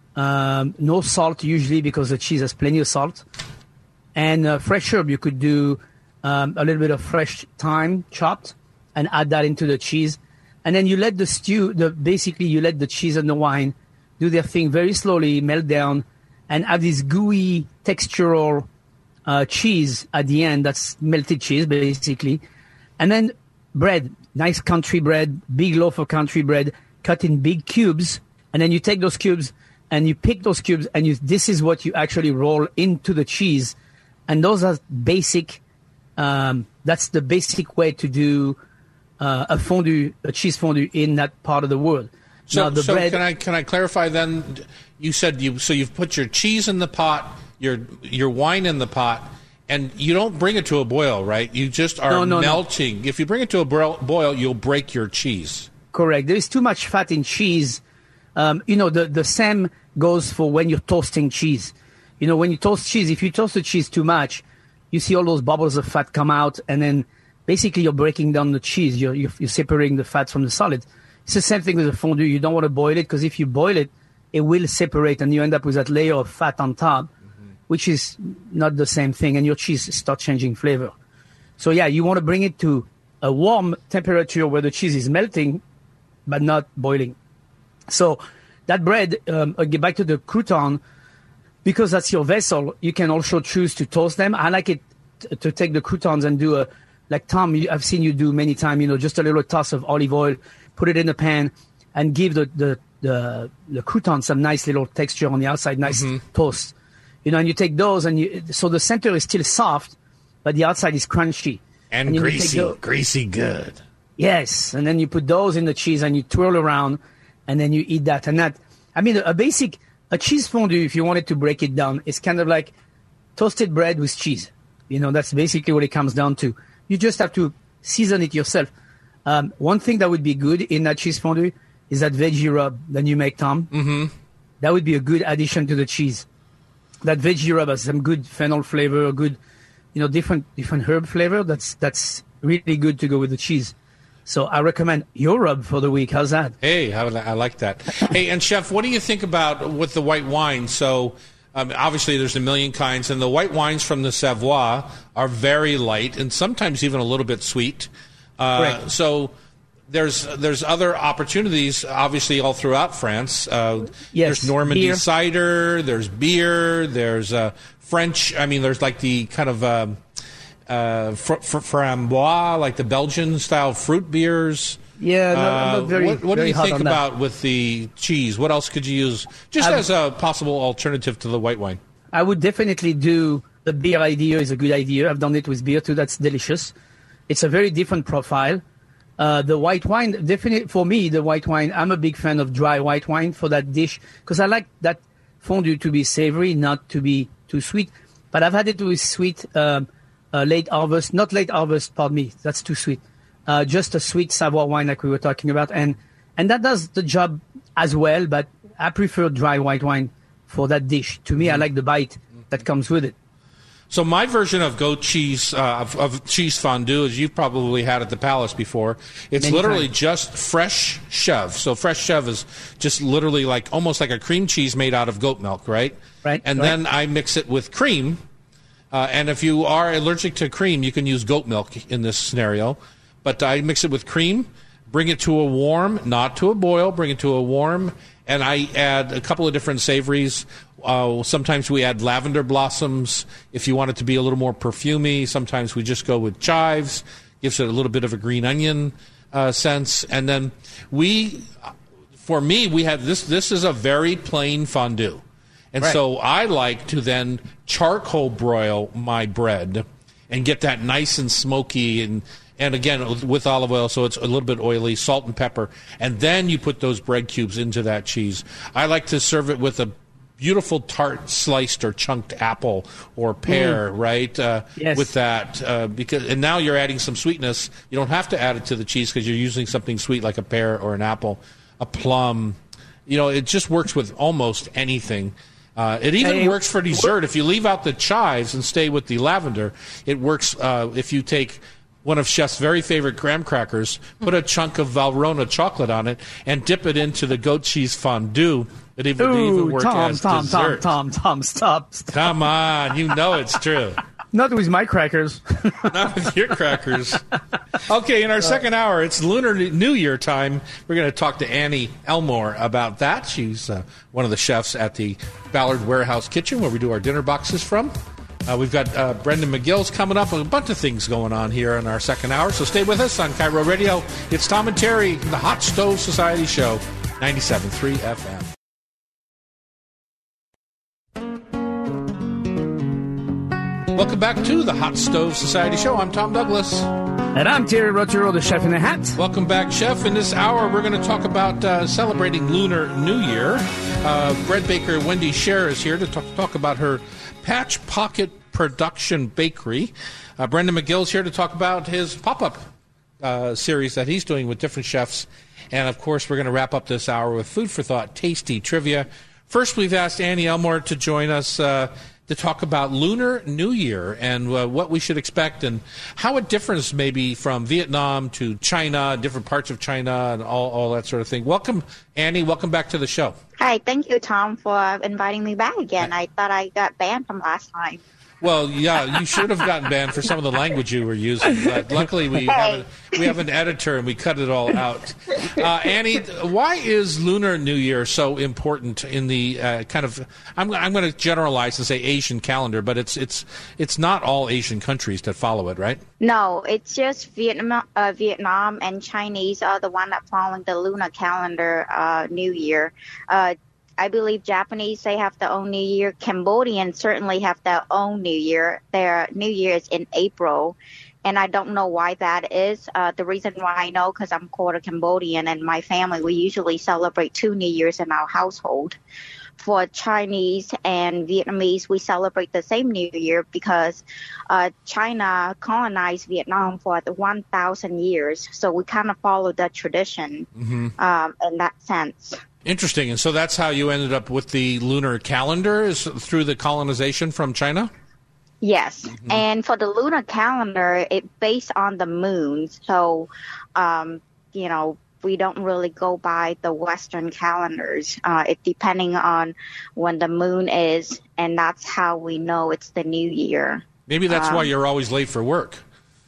No salt usually because the cheese has plenty of salt. And fresh herb, you could do a little bit of fresh thyme chopped and add that into the cheese. And then you let the stew, basically you let the cheese and the wine do their thing very slowly, melt down, and have this gooey textural cheese at the end. That's melted cheese, basically. And then bread, nice country bread, big loaf of country bread, cut in big cubes. And then you take those cubes and you pick those cubes, and this is what you actually roll into the cheese. And those are basic, that's the basic way to do a cheese fondue in that part of the world. So, bread, can I clarify then? You said you've put your cheese in the pot, your wine in the pot, and you don't bring it to a boil, right? You just are melting. No. If you bring it to a boil, you'll break your cheese. Correct. There is too much fat in cheese. The same goes for when you're toasting cheese. When you toast cheese, if you toast the cheese too much, you see all those bubbles of fat come out, and then basically you're breaking down the cheese. You're separating the fat from the solid. It's the same thing with the fondue. You don't want to boil it, because if you boil it, it will separate, and you end up with that layer of fat on top, which is not the same thing, and your cheese starts changing flavor. So yeah, you want to bring it to a warm temperature where the cheese is melting, but not boiling. So that bread, get back to the crouton, because that's your vessel, you can also choose to toast them. I like it to take the croutons and do like Tom, I've seen you do many times, just a little toss of olive oil, put it in the pan, and give the croutons some nice little texture on the outside, nice toast. And you take those, so the center is still soft, but the outside is crunchy. And greasy good. Yes, and then you put those in the cheese and you twirl around, and then you eat that. And a cheese fondue, if you wanted to break it down, is kind of like toasted bread with cheese. That's basically what it comes down to. You just have to season it yourself. One thing that would be good in that cheese fondue is that veggie rub that you make, Tom. Mm-hmm. That would be a good addition to the cheese. That veggie rub has some good fennel flavor, good, different herb flavor. That's really good to go with the cheese. So I recommend your rub for the week. How's that? Hey, I like that. Hey, and Chef, what do you think about with the white wine? So obviously there's a million kinds, and the white wines from the Savoie are very light and sometimes even a little bit sweet. So there's other opportunities, obviously, all throughout France. Yes, there's Normandy beer. cider, there's beer, there's French. There's like the kind of framboise, like the Belgian-style fruit beers. Yeah, not very. What do very you hot think on about that. with the cheese? What else could you use just as a possible alternative to the white wine? I would definitely do the beer idea. Is a good idea. I've done it with beer too. That's delicious. It's a very different profile. The white wine, definitely for me, the white wine. I'm a big fan of dry white wine for that dish because I like that fondue to be savory, not to be too sweet. But I've had it with sweet. Late harvest, not late harvest, pardon me, that's too sweet. Just a sweet Savoie wine like we were talking about. And that does the job as well, but I prefer dry white wine for that dish. To me, I like the bite that comes with it. So my version of goat cheese, of cheese fondue, as you've probably had at the Palace before, it's Many literally times. just fresh chèvre. So fresh chèvre is just literally like almost like a cream cheese made out of goat milk, right? Right. And then I mix it with cream. And if you are allergic to cream, you can use goat milk in this scenario. But I mix it with cream, bring it to a warm, not to a boil, bring it to a warm, and I add a couple of different savories. Sometimes we add lavender blossoms if you want it to be a little more perfumey. Sometimes we just go with chives, gives it a little bit of a green onion sense. And then we have this is a very plain fondue. And so I like to then charcoal broil my bread and get that nice and smoky and again with olive oil so it's a little bit oily, salt and pepper, and then you put those bread cubes into that cheese. I like to serve it with a beautiful tart sliced or chunked apple or pear, right? Yes. With that and now you're adding some sweetness. You don't have to add it to the cheese because you're using something sweet like a pear or an apple, a plum. It just works with almost anything. It even works for dessert. If you leave out the chives and stay with the lavender, it works if you take one of Chef's very favorite graham crackers, put a chunk of Valrhona chocolate on it, and dip it into the goat cheese fondue. It even works as dessert. Tom, stop. Come on, you know it's true. Not with my crackers. Not with your crackers. Okay, in our second hour, it's Lunar New Year time. We're going to talk to Annie Elmore about that. She's one of the chefs at the Ballard Warehouse Kitchen, where we do our dinner boxes from. We've got Brendan McGill's coming up with a bunch of things going on here in our second hour. So stay with us on Cairo Radio. It's Tom and Terry, the Hot Stove Society Show, 97.3 FM. Welcome back to the Hot Stove Society Show. I'm Tom Douglas. And I'm Terry Rotero, the chef in the hat. Welcome back, Chef. In this hour, we're going to talk about celebrating Lunar New Year. Bread baker Wendy Scher is here to talk about her Patch Pocket Production Bakery. Brendan McGill's here to talk about his pop-up series that he's doing with different chefs. And, of course, we're going to wrap up this hour with Food for Thought Tasty Trivia. First, we've asked Annie Elmore to join us to talk about Lunar New Year and what we should expect and how it differs maybe from Vietnam to China, different parts of China, and all that sort of thing. Welcome, Annie. Welcome back to the show. Hi. Thank you, Tom, for inviting me back again. I thought I got banned from last time. Well, yeah, you should have gotten banned for some of the language you were using. But luckily, we have an editor and we cut it all out. Annie, why is Lunar New Year so important in the kind of? I'm going to generalize and say Asian calendar, but it's not all Asian countries that follow it, right? No, it's just Vietnam and Chinese are the one that following the lunar calendar New Year. I believe Japanese, they have their own New Year. Cambodians certainly have their own New Year. Their New Year is in April, and I don't know why that is. The reason why I know, because I'm quarter Cambodian, and my family, we usually celebrate 2 New Years in our household. For Chinese and Vietnamese, we celebrate the same New Year because China colonized Vietnam for 1,000 years. So we kind of follow that tradition in that sense. Interesting. And so that's how you ended up with the lunar calendar, is through the colonization from China? Yes. Mm-hmm. And for the lunar calendar, it's based on the moon. So, we don't really go by the Western calendars. It depending on when the moon is, and that's how we know it's the new year. Maybe that's why you're always late for work.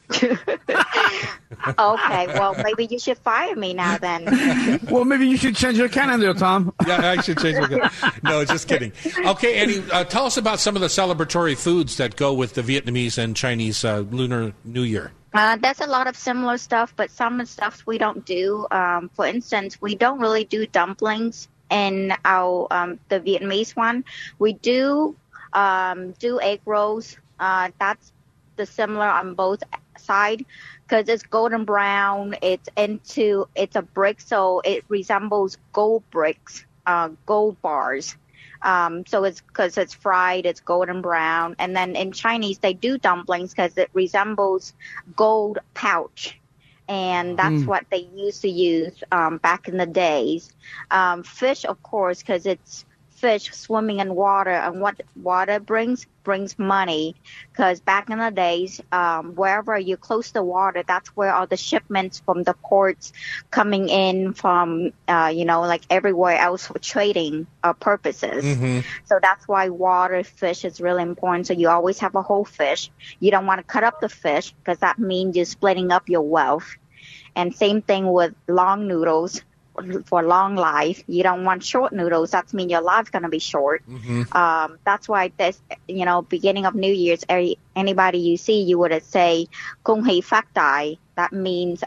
Okay, well, maybe you should fire me now then. Well, maybe you should change your calendar, Tom. Yeah, I should change my calendar. No, just kidding. Okay, Annie, tell us about some of the celebratory foods that go with the Vietnamese and Chinese Lunar New Year. There's a lot of similar stuff, but some stuff we don't do. For instance, we don't really do dumplings in our the Vietnamese one. We do egg rolls. That's the similar on both sides because it's golden brown. It's a brick, so it resembles gold bricks, gold bars. So it's because it's fried, it's golden brown. And then in Chinese, they do dumplings because it resembles gold pouch. And that's what they used to use back in the days. Fish, of course, because it's fish swimming in water. And what water brings money. Because back in the days, wherever you're close to water, that's where all the shipments from the ports coming in from, like everywhere else for trading purposes. Mm-hmm. So that's why water fish is really important. So you always have a whole fish. You don't want to cut up the fish because that means you're splitting up your wealth. And same thing with long noodles. For long life, you don't want short noodles. That means your life's going to be short. Mm-hmm. That's why this, beginning of New Year's, anybody you see, you would say "Kung Hei Phát Tài." That means,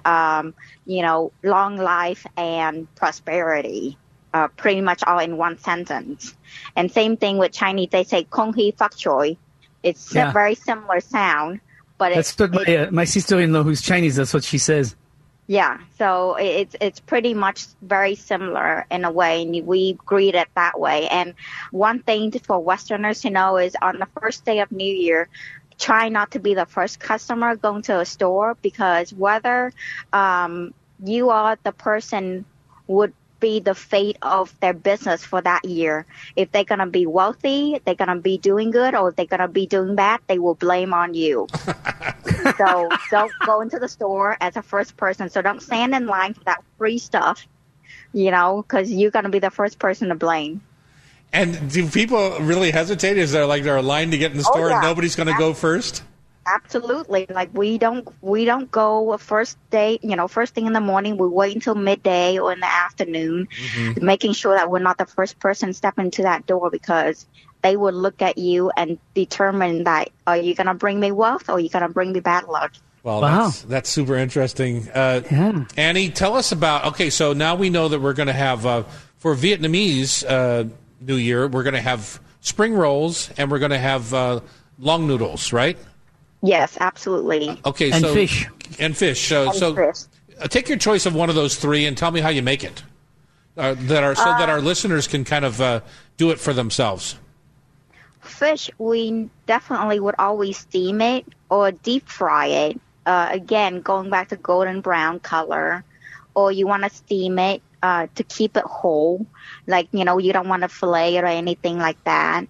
long life and prosperity. Pretty much all in one sentence. And same thing with Chinese, they say "Kung Hei Phát Choi." It's a very similar sound, but that's my sister-in-law who's Chinese. That's what she says. Yeah, so it's pretty much very similar in a way, and we greet it that way. And one thing for Westerners to know is on the first day of New Year, try not to be the first customer going to a store because whether you are the person would be the fate of their business for that year. If they're going to be wealthy, they're going to be doing good, or if they're going to be doing bad, they will blame on you. So don't go into the store as a first person. So don't stand in line for that free stuff, because you're going to be the first person to blame. And do people really hesitate? Is there a line to get in the store and nobody's going to go first? Absolutely. Like we don't go first thing in the morning. We wait until midday or in the afternoon, making sure that we're not the first person stepping into that door because they will look at you and determine that are you going to bring me wealth or are you going to bring me bad luck? Well, wow. That's super interesting. Annie, tell us about, so now we know that we're going to have, for Vietnamese New Year, we're going to have spring rolls and we're going to have long noodles, right? Yes, absolutely. Okay, and fish. And fish. Take your choice of one of those three and tell me how you make it. That our listeners can kind of do it for themselves. Fish, we definitely would always steam it or deep fry it. Again, going back to golden brown color. Or you want to steam it to keep it whole. You don't want to fillet it or anything like that.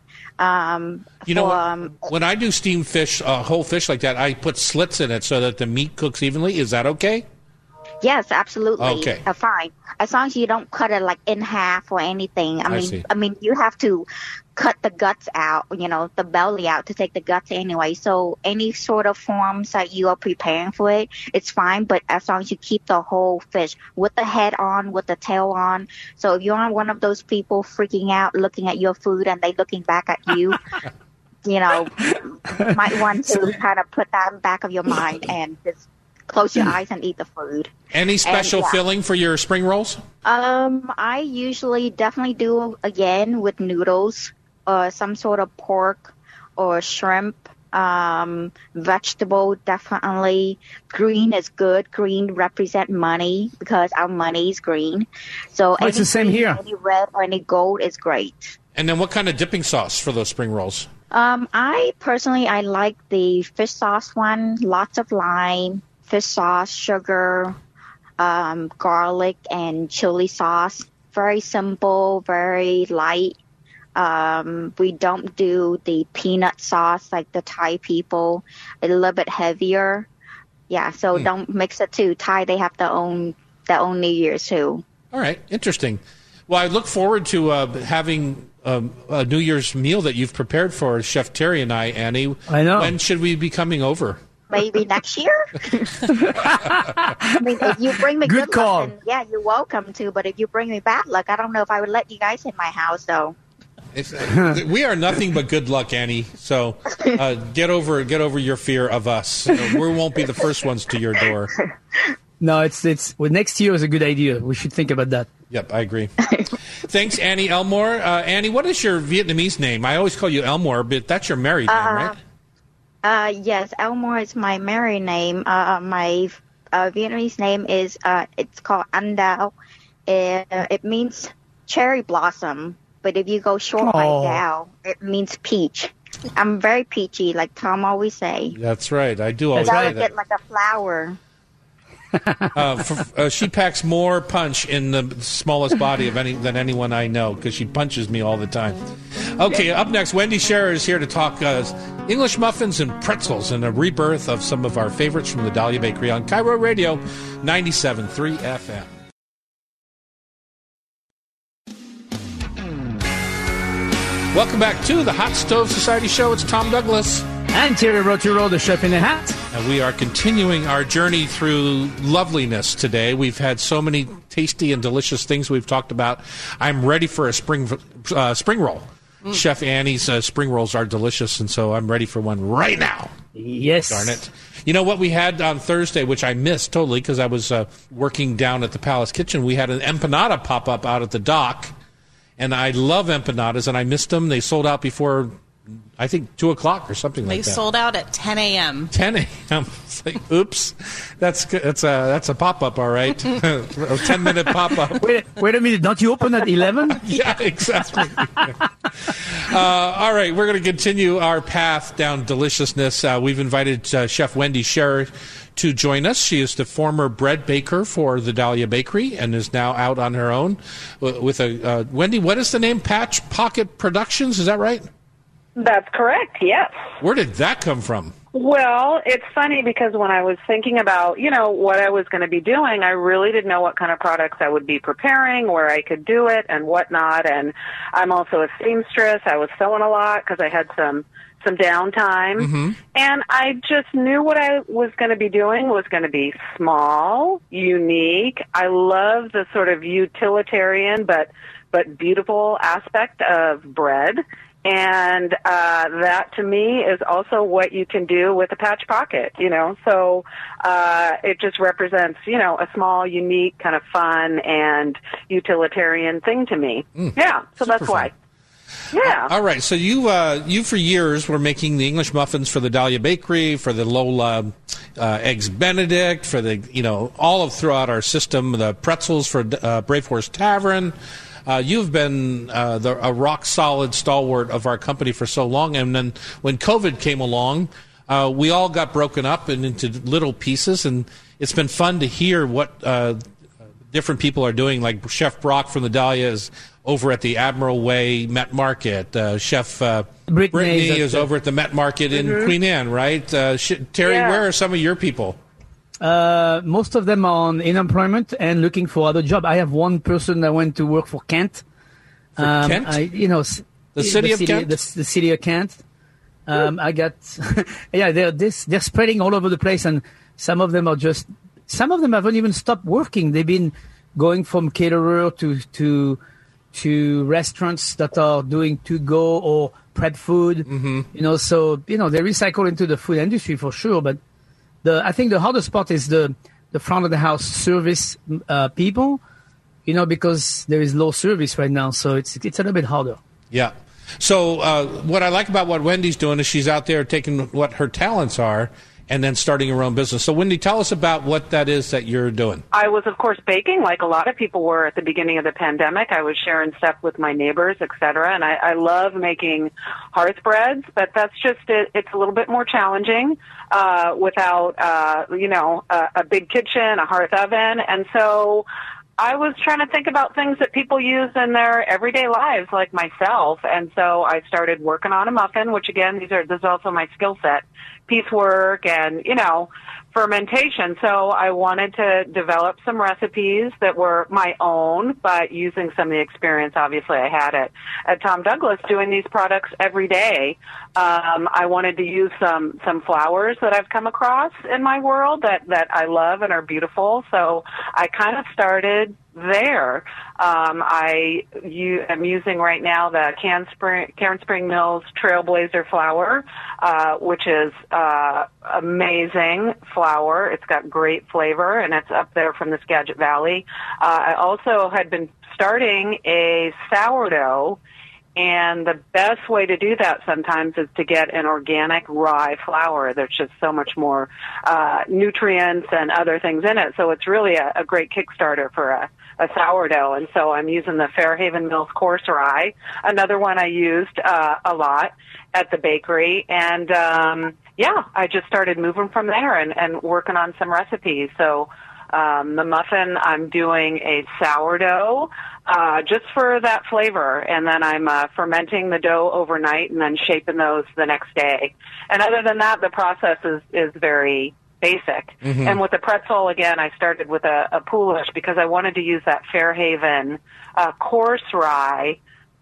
When I do steamed fish, whole fish like that, I put slits in it so that the meat cooks evenly. Is that okay? Yes, absolutely. Okay. Fine. As long as you don't cut it in half or anything. I mean, you have to cut the guts out, the belly out to take the guts anyway. So any sort of forms that you are preparing for it, it's fine. But as long as you keep the whole fish with the head on, with the tail on. So if you're not one of those people freaking out, looking at your food and they looking back at you, might want to kind of put that in the back of your mind and just close your eyes and eat the food. Any special filling for your spring rolls? I usually definitely do again with noodles or some sort of pork or shrimp. Vegetable, definitely. Green is good. Green represent money because our money is green. So it's the same here. Any red or any gold is great. And then what kind of dipping sauce for those spring rolls? I personally like the fish sauce one. Lots of lime, fish sauce, sugar, garlic, and chili sauce. Very simple, very light. We don't do the peanut sauce like the Thai people. It's a little bit heavier. Yeah, so don't mix it too. Thai, they have their own New Year's too. All right, interesting. Well, I look forward to having a New Year's meal that you've prepared for Chef Terry and I, Annie. I know. When should we be coming over? Maybe next year. I mean, if you bring me good luck, then, yeah, you're welcome to. But if you bring me bad luck, I don't know if I would let you guys in my house, though. We are nothing but good luck, Annie. So get over your fear of us. We won't be the first ones to your door. No, it's well, next year is a good idea. We should think about that. Yep, I agree. Thanks, Annie Elmore. Annie, what is your Vietnamese name? I always call you Elmore, but that's your married name, right? Yes, Elmore is my married name. My Vietnamese name is it's called Anh Dao. It means cherry blossom. But if you go short by Dao, it means peach. I'm very peachy, like Tom always say. That's right. I do always say that. Delicate like a flower. She packs more punch in the smallest body than anyone I know because she punches me all the time. Okay, up next, Wendy Scherer is here to talk English muffins and pretzels and a rebirth of some of our favorites from the Dahlia Bakery on Cairo Radio 97.3 FM. Welcome back to the Hot Stove Society Show. It's Tom Douglas. And Terry Roturo, the chef in the hat. And we are continuing our journey through loveliness today. We've had so many tasty and delicious things we've talked about. I'm ready for a spring roll. Chef Annie's spring rolls are delicious, and so I'm ready for one right now. Yes. Darn it. You know what we had on Thursday, which I missed totally because I was working down at the Palace Kitchen? We had an empanada pop up out at the dock. And I love empanadas, and I missed them. They sold out before, I think, 2 o'clock or something like that. They sold out at 10 a.m. 10 a.m. It's like, oops. That's a pop-up, all right. A 10-minute pop-up. Wait a minute. Don't you open at 11? Yeah, exactly. All right, we're going to continue our path down deliciousness. We've invited Chef Wendy Scherer to join us. She is the former bread baker for the Dahlia Bakery and is now out on her own with a Wendy, what is the name? Patch Pocket Productions, is that right? That's correct, yes. Where did that come from? Well, it's funny because when I was thinking about, what I was going to be doing, I really didn't know what kind of products I would be preparing, where I could do it and whatnot. And I'm also a seamstress. I was sewing a lot because I had some downtime. Mm-hmm. And I just knew what I was going to be doing was going to be small, unique. I love the sort of utilitarian but beautiful aspect of bread. And that, to me, is also what you can do with a patch pocket, So it just represents, a small, unique, kind of fun and utilitarian thing to me. Yeah, so that's why. Fun. Yeah. All right. So you for years were making the English muffins for the Dahlia Bakery, for the Lola Eggs Benedict, for the all of throughout our system, the pretzels for Brave Horse Tavern. You've been a rock solid stalwart of our company for so long, and then when COVID came along, we all got broken up and into little pieces, and it's been fun to hear what different people are doing. Like Chef Brock from the Dahlia is over at the Admiral Way Met Market. Chef Brittany is over at the Met Market in Queen Anne, right? Terry, where are some of your people? Most of them are in employment and looking for other job. I have one person that went to work for Kent. Kent? The city of Kent? The city of Kent. I got, they're spreading all over the place, and some of them haven't even stopped working. They've been going from caterer to restaurants that are doing to go or prep food. Mm-hmm. So they recycle into the food industry for sure. But I think the hardest part is the front of the house service people. Because there is low service right now, so it's a little bit harder. Yeah. So what I like about what Wendy's doing is she's out there taking what her talents are and then starting her own business. So, Wendy, tell us about what that is that you're doing. I was, of course, baking like a lot of people were at the beginning of the pandemic. I was sharing stuff with my neighbors, et cetera, and I love making hearth breads, but that's just it's a little bit more challenging without, a big kitchen, a hearth oven, and so I was trying to think about things that people use in their everyday lives, like myself, and so I started working on a muffin, which again, this is also my skill set, piecework and, fermentation. So I wanted to develop some recipes that were my own, but using some of the experience, obviously, I had at Tom Douglas doing these products every day. I wanted to use some flowers that I've come across in my world that I love and are beautiful. So I kind of started there. I am using right now the Cairn Spring Mills Trailblazer flour, which is amazing flour. It's got great flavor, and it's up there from the Skagit Valley. I also had been starting a sourdough, and the best way to do that sometimes is to get an organic rye flour. There's just so much more nutrients and other things in it. So it's really a great Kickstarter for a sourdough. And so I'm using the Fairhaven Mills coarse rye, another one I used a lot at the bakery. And, I just started moving from there and working on some recipes. So the muffin, I'm doing a sourdough just for that flavor, and then I'm fermenting the dough overnight and then shaping those the next day. And other than that, the process is very basic. Mm-hmm. And with the pretzel, again, I started with a Polish because I wanted to use that Fairhaven coarse rye.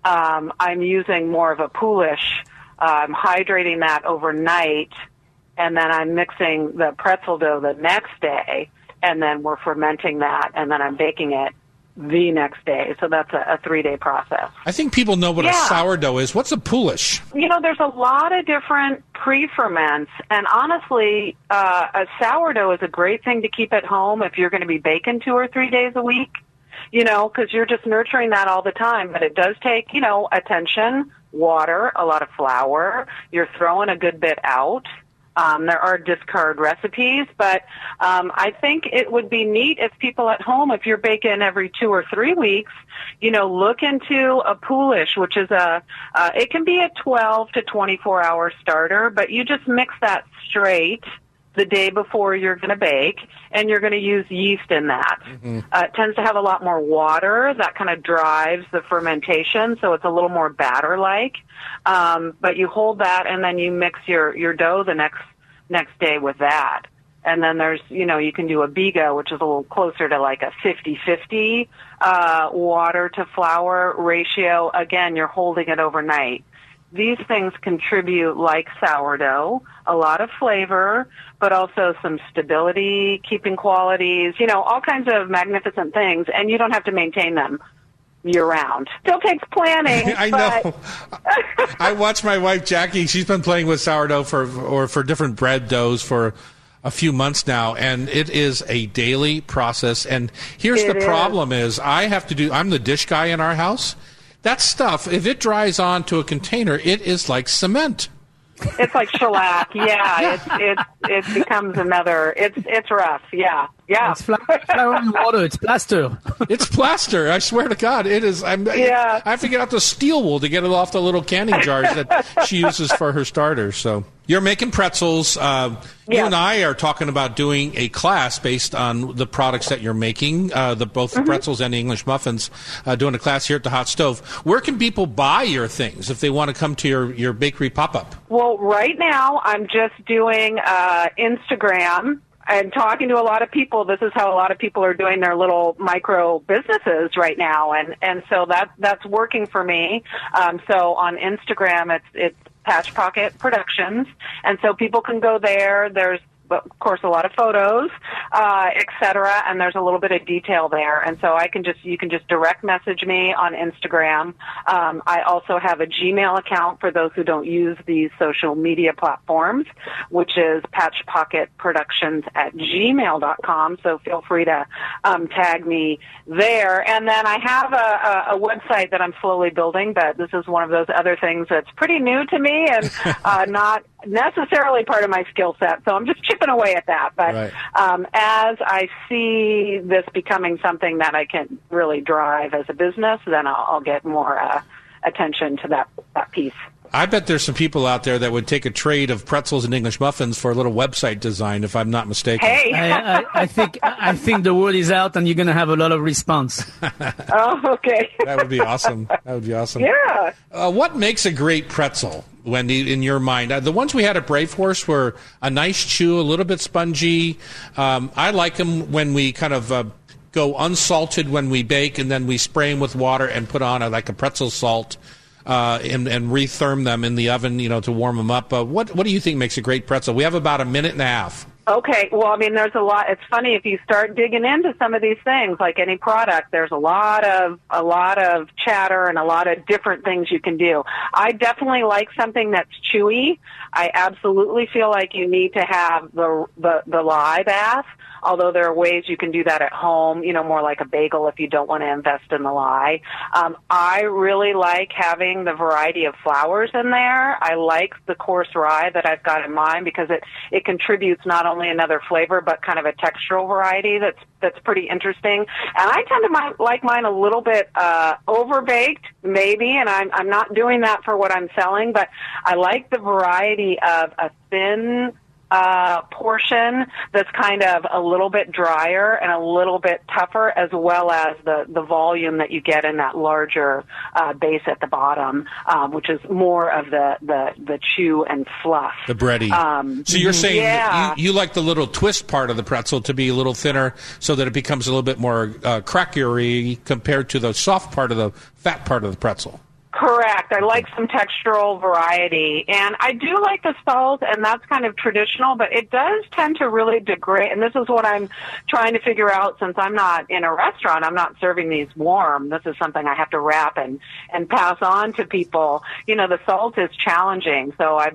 I'm using more of a Polish. I'm hydrating that overnight, and then I'm mixing the pretzel dough the next day, and then we're fermenting that, and then I'm baking it the next day. So that's a 3-day process. I think people know what a sourdough is. What's a Polish? There's a lot of different pre-ferments, and honestly, a sourdough is a great thing to keep at home if you're going to be baking 2 or 3 days a week, because you're just nurturing that all the time. But it does take, attention, water, a lot of flour. You're throwing a good bit out. There are discard recipes, but I think it would be neat if people at home, if you're baking every 2 or 3 weeks, look into a Polish, which is it can be a 12 to 24-hour starter, but you just mix that straight the day before you're going to bake, and you're going to use yeast in that. Mm-hmm. It tends to have a lot more water. That kind of drives the fermentation, so it's a little more batter-like. But you hold that, and then you mix your dough the next day with that. And then there's, you can do a biga, which is a little closer to like a 50-50 water to flour ratio. Again, you're holding it overnight. These things contribute, like sourdough, a lot of flavor, but also some stability, keeping qualities, all kinds of magnificent things, and you don't have to maintain them year-round. Still takes planning. I know. I watch my wife, Jackie. She's been playing with sourdough for different bread doughs for a few months now, and it is a daily process. And here's the problem is I'm the dish guy in our house. That stuff, if it dries onto a container, it is like cement. It's like shellac. Yeah, it becomes another. It's rough. Yeah. It's flour and water. It's plaster. It's plaster. I swear to God, it is. I have to get out the steel wool to get it off the little canning jars that she uses for her starters. So you're making pretzels. You and I are talking about doing a class based on the products that you're making, both the pretzels and the English muffins, doing a class here at the Hot Stove. Where can people buy your things if they want to come to your bakery pop-up? Well, right now I'm just doing Instagram and talking to a lot of people, this is how a lot of people are doing their little micro businesses right now, and so that's working for me. So on Instagram, it's Patch Pocket Productions, and so people can go there. There's, of course, a lot of photos, et cetera, and there's a little bit of detail there. And so you can just direct message me on Instagram. I also have a Gmail account for those who don't use these social media platforms, which is patchpocketproductions@gmail.com. So feel free to tag me there. And then I have a website that I'm slowly building, but this is one of those other things that's pretty new to me and not necessarily part of my skill set. So I'm just chipping away at that. But right. As I see this becoming something that I can really drive as a business, then I'll get more attention to that piece. I bet there's some people out there that would take a trade of pretzels and English muffins for a little website design, if I'm not mistaken. Hey, I think the word is out, and you're going to have a lot of response. Oh, okay. That would be awesome. Yeah. What makes a great pretzel, Wendy, in your mind? The ones we had at Brave Horse were a nice chew, a little bit spongy. I like them when we kind of go unsalted when we bake, and then we spray them with water and put on a pretzel salt. And retherm them in the oven, to warm them up. What do you think makes a great pretzel? We have about a minute and a half. Okay. Well, I mean, there's a lot. It's funny if you start digging into some of these things, like any product, there's a lot of chatter and a lot of different things you can do. I definitely like something that's chewy. I absolutely feel like you need to have the lye bath. Although there are ways you can do that at home, more like a bagel if you don't want to invest in the lye. I really like having the variety of flours in there. I like the coarse rye that I've got in mine because it contributes not only another flavor but kind of a textural variety that's pretty interesting. And I tend to like mine a little bit overbaked, maybe, and I'm not doing that for what I'm selling, but I like the variety of a thin portion that's kind of a little bit drier and a little bit tougher, as well as the volume that you get in that larger base at the bottom, which is more of the chew and fluff. The bready. So you're saying you like the little twist part of the pretzel to be a little thinner so that it becomes a little bit more crackery compared to the soft part of the fat part of the pretzel. Correct. I like some textural variety. And I do like the salt, and that's kind of traditional, but it does tend to really degrade. And this is what I'm trying to figure out since I'm not in a restaurant. I'm not serving these warm. This is something I have to wrap and pass on to people. The salt is challenging. So I'm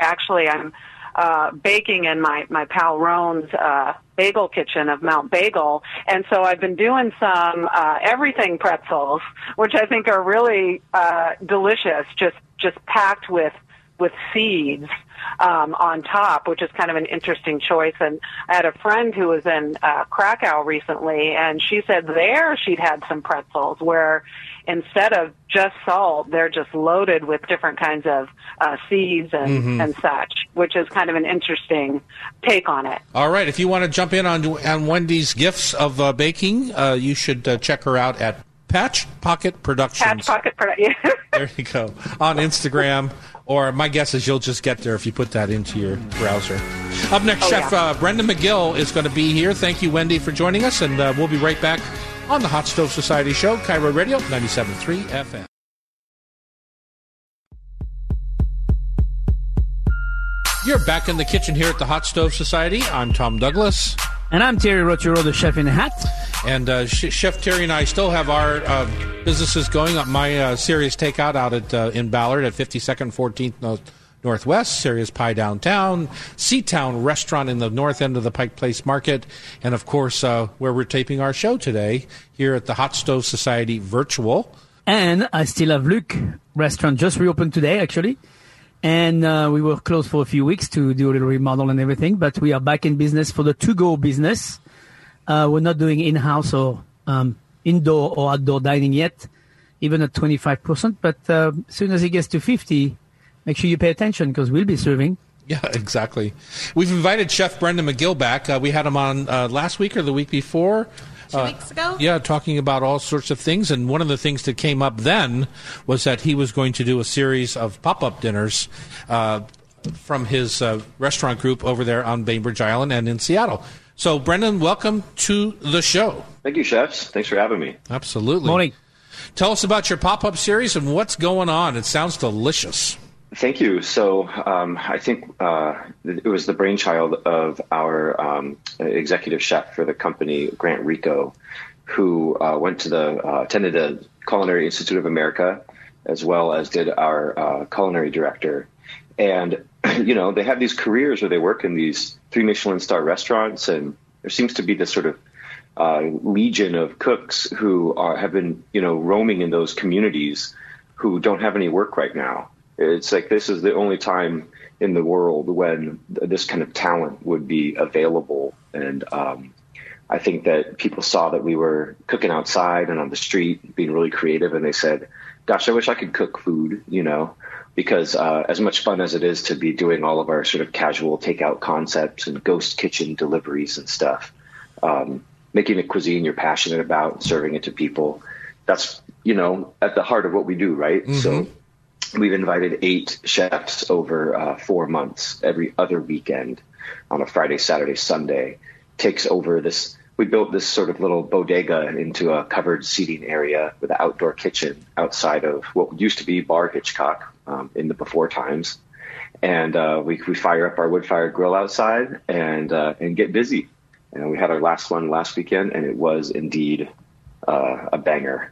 baking in my pal Roan's bagel kitchen of Mount Bagel, and so I've been doing some everything pretzels, which I think are really delicious, just packed with seeds on top, which is kind of an interesting choice. And I had a friend who was in Krakow recently, and she said there she'd had some pretzels where instead of just salt, they're just loaded with different kinds of seeds and such, which is kind of an interesting take on it. All right. If you want to jump in on Wendy's gifts of baking, you should check her out at Patch Pocket Productions. Patch Pocket Productions. There you go. On Instagram. Or my guess is you'll just get there if you put that into your browser. Up next, Chef Brenda McGill is going to be here. Thank you, Wendy, for joining us, and we'll be right back on the Hot Stove Society Show, KIRO Radio, 97.3 FM. You're back in the kitchen here at the Hot Stove Society. I'm Tom Douglas. And I'm Terry Roturo, the chef in a hat. And Chef Terry and I still have our businesses going. My Serious Takeout out in Ballard at 52nd 14th Northwest, Serious Pie downtown, Seatown Restaurant in the north end of the Pike Place Market, and, of course, where we're taping our show today here at the Hot Stove Society Virtual. And I still have Luc Restaurant, just reopened today, actually. And we were closed for a few weeks to do a little remodel and everything, but we are back in business for the to-go business. We're not doing in-house or indoor or outdoor dining yet, even at 25%. But as soon as it gets to 50%, make sure you pay attention because we'll be serving. Yeah, exactly. We've invited Chef Brenda McGill back. We had him on last week or the week before. 2 weeks ago? Yeah, talking about all sorts of things. And one of the things that came up then was that he was going to do a series of pop-up dinners from his restaurant group over there on Bainbridge Island and in Seattle. So, Brendan, welcome to the show. Thank you, chefs. Thanks for having me. Absolutely. Morning. Tell us about your pop-up series and what's going on. It sounds delicious. Thank you. So I think it was the brainchild of our executive chef for the company, Grant Rico, who went to attended the Culinary Institute of America, as well as did our culinary director. And, they have these careers where they work in these 3 Michelin star restaurants, and there seems to be this sort of legion of cooks who have been, roaming in those communities who don't have any work right now. It's like this is the only time in the world when this kind of talent would be available. And I think that people saw that we were cooking outside and on the street, being really creative. And they said, gosh, I wish I could cook food, because as much fun as it is to be doing all of our sort of casual takeout concepts and ghost kitchen deliveries and stuff, making a cuisine you're passionate about and serving it to people, that's, at the heart of what we do, right? Mm-hmm. So we've invited 8 chefs over 4 months, every other weekend on a Friday, Saturday, Sunday. Takes over this. We built this sort of little bodega into a covered seating area with an outdoor kitchen outside of what used to be Bar Hitchcock in the before times. And we fire up our wood-fired grill outside and get busy. And we had our last one last weekend, and it was indeed a banger.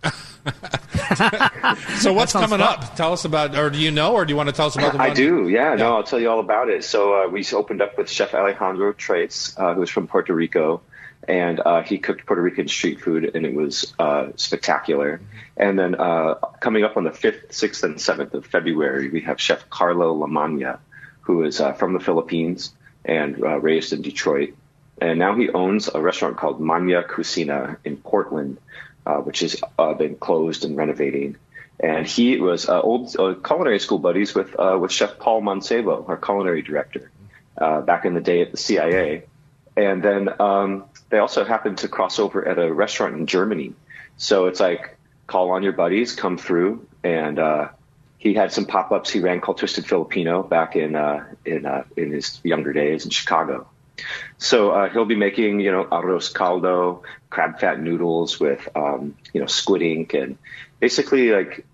So what's coming up? Tell us about, or do you know, or do you want to tell us about the one? I do, yeah. No, I'll tell you all about it. So we opened up with Chef Alejandro Tres, who's from Puerto Rico, and he cooked Puerto Rican street food, and it was spectacular. And then coming up on the 5th, 6th, and 7th of February, we have Chef Carlo Lamagna, who is from the Philippines and raised in Detroit. And now he owns a restaurant called Manya Cucina in Portland, which has been closed and renovating. And he was old culinary school buddies with Chef Paul Mancebo, our culinary director, back in the day at the CIA. And then they also happened to cross over at a restaurant in Germany. So it's like, call on your buddies, come through. And he had some pop-ups he ran called Twisted Filipino back in his younger days in Chicago. So he'll be making, arroz caldo, crab fat noodles with, squid ink, and basically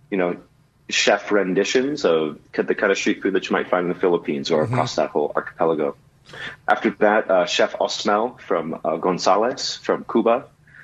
chef renditions of the kind of street food that you might find in the Philippines or across that whole archipelago. After that, Chef Osmel from Gonzales from Cuba.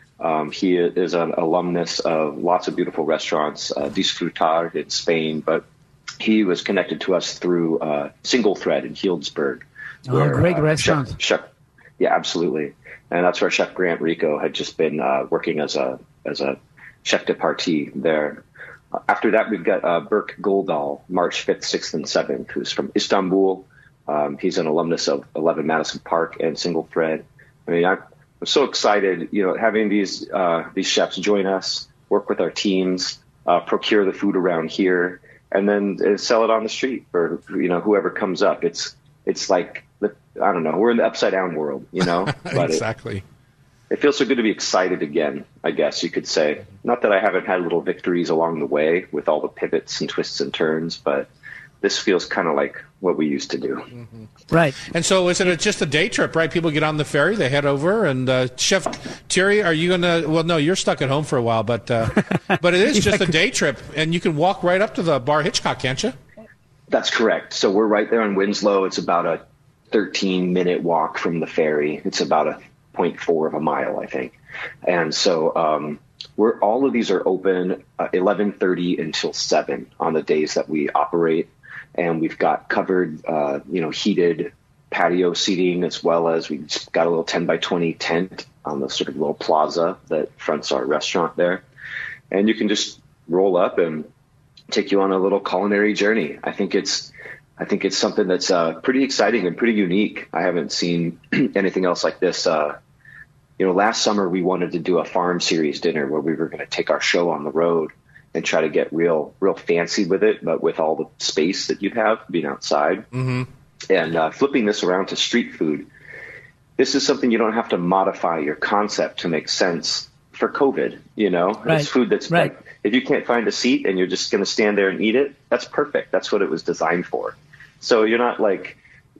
He is an alumnus of lots of beautiful restaurants, Disfrutar in Spain, but he was connected to us through Single Thread in Healdsburg. Great restaurant. Chef, yeah, absolutely. And that's where Chef Grant Rico had just been working as a chef de partie there. After that, we've got Burke Goldal, March 5th, 6th, and 7th, who's from Istanbul. He's an alumnus of 11 Madison Park and Single Thread. I mean, I'm so excited, having these chefs join us, work with our teams, procure the food around here, and then sell it on the street for whoever comes up. It's like, I don't know, we're in the upside down world, But exactly. It feels so good to be excited again, I guess you could say. Not that I haven't had little victories along the way with all the pivots and twists and turns, but this feels kind of like what we used to do. Mm-hmm. Right. And so is it just a day trip, right? People get on the ferry, they head over, and Chef Thierry, are you going to, well, no, you're stuck at home for a while, but it is just a day trip, and you can walk right up to the Bar Hitchcock, can't you? That's correct. So we're right there in Winslow. It's about a 13-minute walk from the ferry. It's about a 0.4 of a mile, I think. And so all of these are open 11:30 until 7 on the days that we operate. And we've got covered, heated patio seating, as well as we've got a little 10 by 20 tent on the sort of little plaza that fronts our restaurant there. And you can just roll up and take you on a little culinary journey. I think it's something that's pretty exciting and pretty unique. I haven't seen anything else like this. Last summer we wanted to do a farm series dinner where we were going to take our show on the road and try to get real fancy with it, but with all the space that you'd have being outside. Mm-hmm. And flipping this around to street food, this is something you don't have to modify your concept to make sense for COVID. Right. It's food that's right. Like, if you can't find a seat and you're just going to stand there and eat it, that's perfect. That's what it was designed for. So you're not like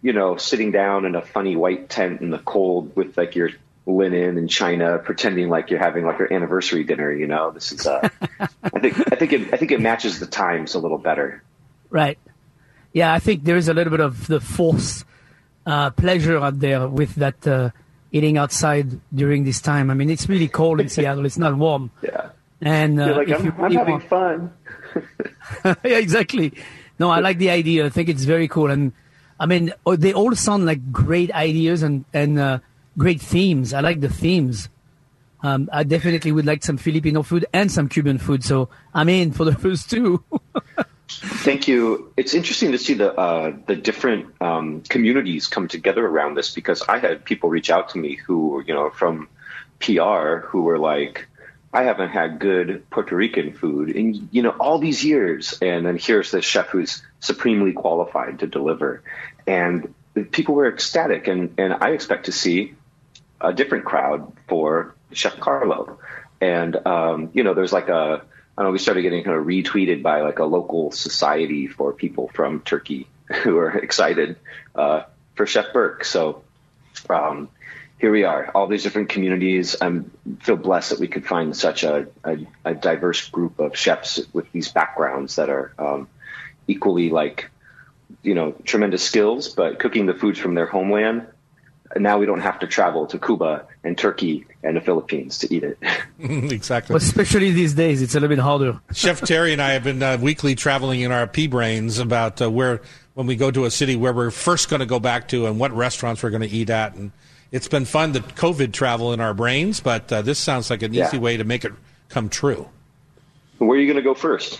sitting down in a funny white tent in the cold with like your linen and china, pretending like you're having like your anniversary dinner. This is I think it matches the times a little better. Right. Yeah, I think there is a little bit of the forced pleasure out there with that eating outside during this time. I mean, it's really cold in Seattle. It's not warm. Yeah. And you're like, I'm having fun. Yeah, exactly. No, I like the idea. I think it's very cool. And I mean, they all sound like great ideas and great themes. I like the themes. I definitely would like some Filipino food and some Cuban food. So I'm in for the first two. Thank you. It's interesting to see the different communities come together around this, because I had people reach out to me who, from PR, who were like, I haven't had good Puerto Rican food in, all these years. And then here's this chef who's supremely qualified to deliver. And people were ecstatic. And I expect to see a different crowd for Chef Carlo. And, there's like we started getting kind of retweeted by like a local society for people from Turkey who are excited for Chef Burke. So here we are, all these different communities. I feel blessed that we could find such a diverse group of chefs with these backgrounds that are equally like, tremendous skills, but cooking the foods from their homeland. And now we don't have to travel to Cuba and Turkey and the Philippines to eat it. Exactly. Well, especially these days, it's a little bit harder. Chef Terry and I have been weekly traveling in our pea brains about when we go to a city, where we're first going to go back to and what restaurants we're going to eat at. And it's been fun to COVID travel in our brains, but this sounds like an easy way to make it come true. Where are you going to go first?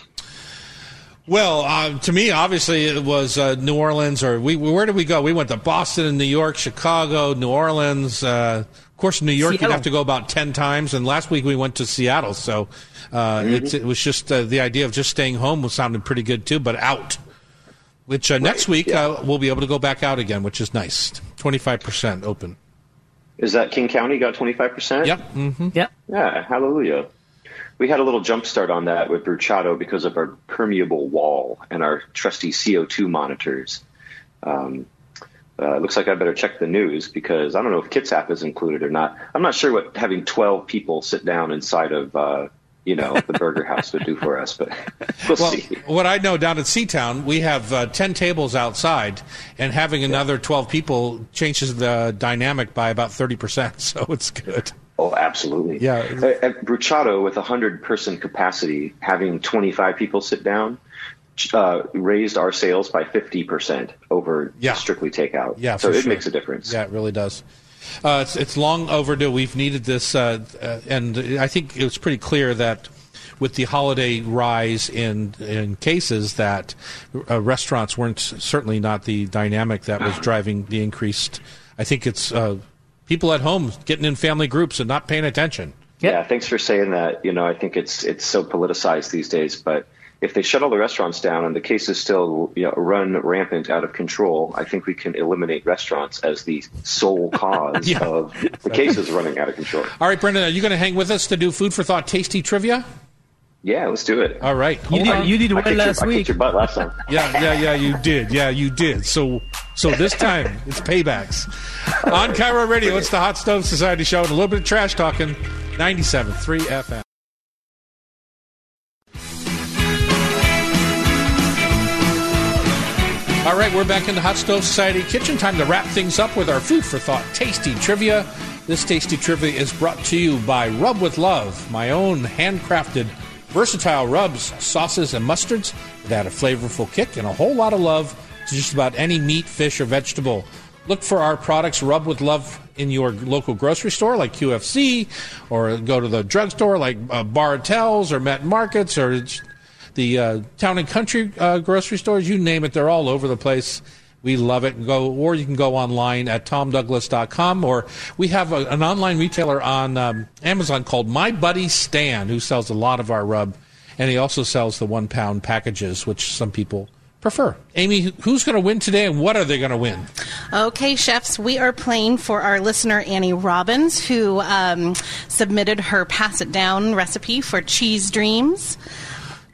Well, to me, obviously, it was New Orleans. Or where did we go? We went to Boston and New York, Chicago, New Orleans. Of course, New York, Seattle. You'd have to go about 10 times. And last week we went to Seattle. So it was just the idea of just staying home was sounding pretty good, too, but out. Which next week we'll be able to go back out again, which is nice. 25% open. Is that King County got 25%? Yep. Mm-hmm. Yep. Yeah, hallelujah. We had a little jump start on that with Bruciato because of our permeable wall and our trusty CO2 monitors. It looks like I better check the news, because I don't know if Kitsap is included or not. I'm not sure what having 12 people sit down inside of, the Burger House would do for us, but we'll see. What I know down at Seatown, we have 10 tables outside, and having another 12 people changes the dynamic by about 30%, so it's good. Oh, absolutely. Yeah. At Bruciato, with 100-person capacity, having 25 people sit down raised our sales by 50% over strictly takeout. Yeah, so it makes a difference. Yeah, it really does. It's long overdue. We've needed this, and I think it was pretty clear that with the holiday rise in cases, that restaurants weren't certainly not the dynamic that was driving the increased. I think it's people at home getting in family groups and not paying attention. Yeah, thanks for saying that. I think it's so politicized these days, but if they shut all the restaurants down and the cases still run rampant out of control, I think we can eliminate restaurants as the sole cause of the cases running out of control. All right, Brendan, are you going to hang with us to do Food for Thought Tasty Trivia? Yeah, let's do it. All right. You did well last week. I kicked your butt last time. Yeah, you did. Yeah, you did. So this time, it's paybacks. On Cairo Radio, it's the Hot Stove Society Show and a little bit of trash talking, 97.3 FM. All right, we're back in the Hot Stove Society kitchen. Time to wrap things up with our Food for Thought Tasty Trivia. This Tasty Trivia is brought to you by Rub with Love, my own handcrafted, versatile rubs, sauces, and mustards that add a flavorful kick and a whole lot of love to just about any meat, fish, or vegetable. Look for our products, Rub with Love, in your local grocery store like QFC, or go to the drugstore like Bartell's or Met Markets, or the Town and Country grocery stores. You name it, they're all over the place. We love it. Or you can go online at TomDouglas.com, or we have an online retailer on Amazon called My Buddy Stan, who sells a lot of our rub, and he also sells the 1 pound packages, which some people prefer. Amy, who's going to win today, and what are they going to win? Okay, chefs, we are playing for our listener Annie Robbins, who submitted her Pass It Down recipe for Cheese Dreams.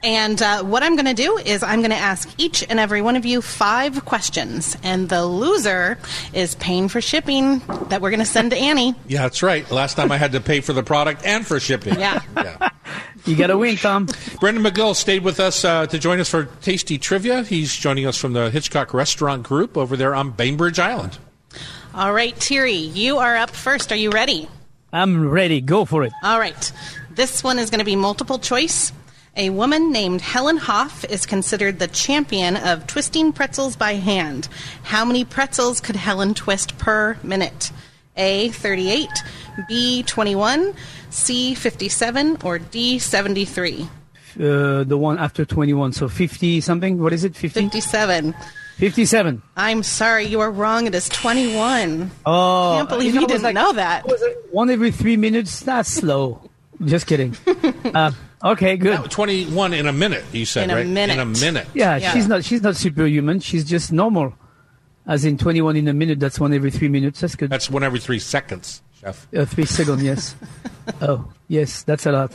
And what I'm going to do is I'm going to ask each and every one of you 5 questions. And the loser is paying for shipping that we're going to send to Annie. Yeah, that's right. Last time I had to pay for the product and for shipping. Yeah. You got to win, Tom. Brendan McGill stayed with us to join us for Tasty Trivia. He's joining us from the Hitchcock Restaurant Group over there on Bainbridge Island. All right, Thierry, you are up first. Are you ready? I'm ready. Go for it. All right. This one is going to be multiple choice. A woman named Helen Hoff is considered the champion of twisting pretzels by hand. How many pretzels could Helen twist per minute? A, 38, B, 21, C, 57, or D, 73? The one after 21, so 50 something. What is it? 50? 57. 57. I'm sorry, you are wrong. It is 21. Oh, Can't believe you didn't know that. One every 3 minutes. That's slow. Just kidding. Okay, good. 21 in a minute, you said, right? In a minute. Yeah, she's not superhuman. She's just normal. As in 21 in a minute, that's one every 3 minutes. That's good. That's 1 every 3 seconds, Chef. 3 seconds, yes. Oh, yes, that's a lot.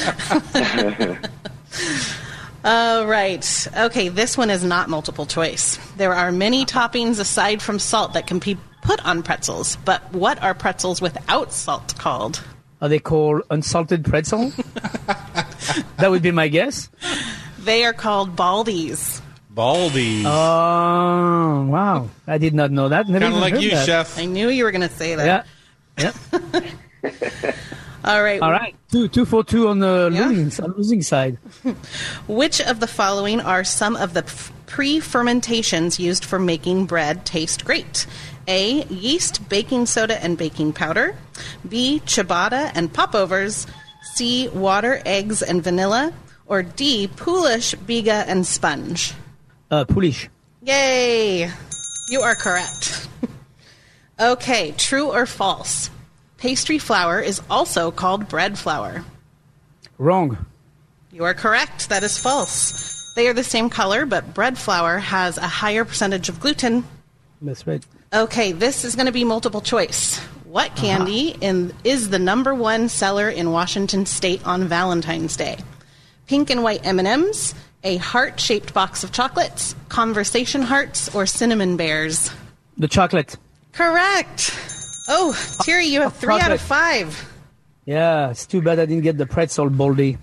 All right. Okay, this one is not multiple choice. There are many toppings aside from salt that can be put on pretzels, but what are pretzels without salt called? Are they called unsalted pretzel? That would be my guess. They are called baldies. Baldies. Oh, wow. I did not know that. Kind of like you, that. Chef. I knew you were going to say that. Yeah. All right. All right. 2 for 2 on the losing side. Which of the following are some of the pre-fermentations used for making bread taste great? A, yeast, baking soda, and baking powder. B, ciabatta and popovers. C, water, eggs, and vanilla. Or D, Polish, biga, and sponge. Polish. Yay! You are correct. Okay, true or false? Pastry flour is also called bread flour. Wrong. You are correct. That is false. They are the same color, but bread flour has a higher percentage of gluten. That's right. Okay, this is going to be multiple choice. What candy is the #1 seller in Washington State on Valentine's Day? Pink and white M&Ms, a heart-shaped box of chocolates, conversation hearts, or cinnamon bears? The chocolate. Correct. Oh, Thierry, you have 3 out of 5. Yeah, it's too bad I didn't get the pretzel, Baldy.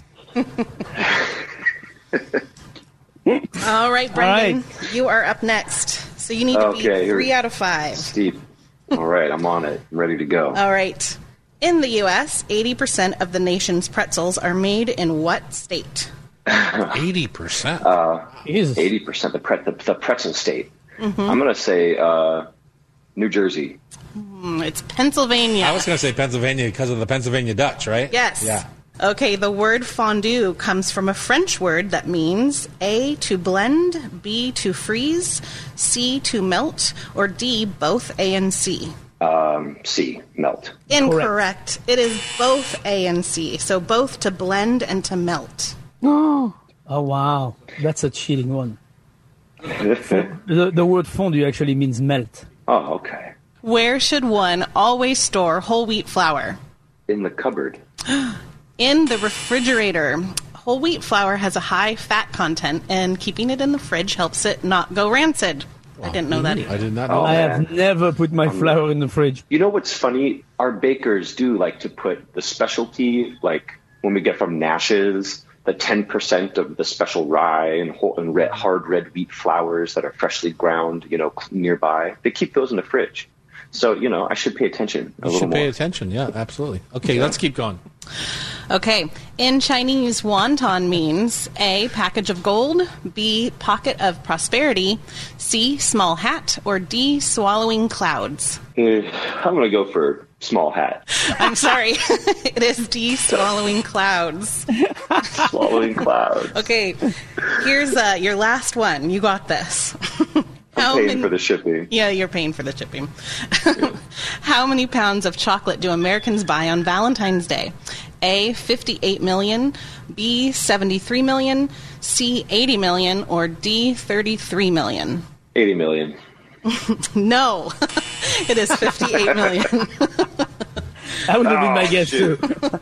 All right, Brendan, you are up next. So you need to be 3 out of 5. Steve. All right, I'm on it. I'm ready to go. All right. In the U.S., 80% of the nation's pretzels are made in what state? 80%? 80%, the pretzel state. Mm-hmm. I'm going to say New Jersey. It's Pennsylvania. I was going to say Pennsylvania because of the Pennsylvania Dutch, right? Yes. Yeah. Okay, the word fondue comes from a French word that means A, to blend, B, to freeze, C, to melt, or D, both A and C. C, melt. Incorrect. It is both A and C, so both to blend and to melt. Oh, wow. That's a cheating one. The word fondue actually means melt. Oh, okay. Where should one always store whole wheat flour? In the cupboard. In the refrigerator. Whole wheat flour has a high fat content, and keeping it in the fridge helps it not go rancid. I didn't know that either. I did not know that. I have never put my flour in the fridge. You know what's funny? Our bakers do like to put the specialty, like when we get from Nash's, the 10% of the special rye and hard red wheat flours that are freshly ground, nearby. They keep those in the fridge. So, I should pay attention a little more. You should pay attention, yeah, absolutely. Okay, let's keep going. Okay. In Chinese, wonton means A, package of gold, B, pocket of prosperity, C, small hat, or D, swallowing clouds. I'm going to go for small hat. I'm sorry. It is D, swallowing clouds. Swallowing clouds. Okay. Here's your last one. You got this. I'm paying for the shipping. Yeah, you're paying for the shipping. How many pounds of chocolate do Americans buy on Valentine's Day? A, 58 million, B, 73 million, C, 80 million, or D, 33 million? 80 million. No, it is 58 million. That would have been my guess, too.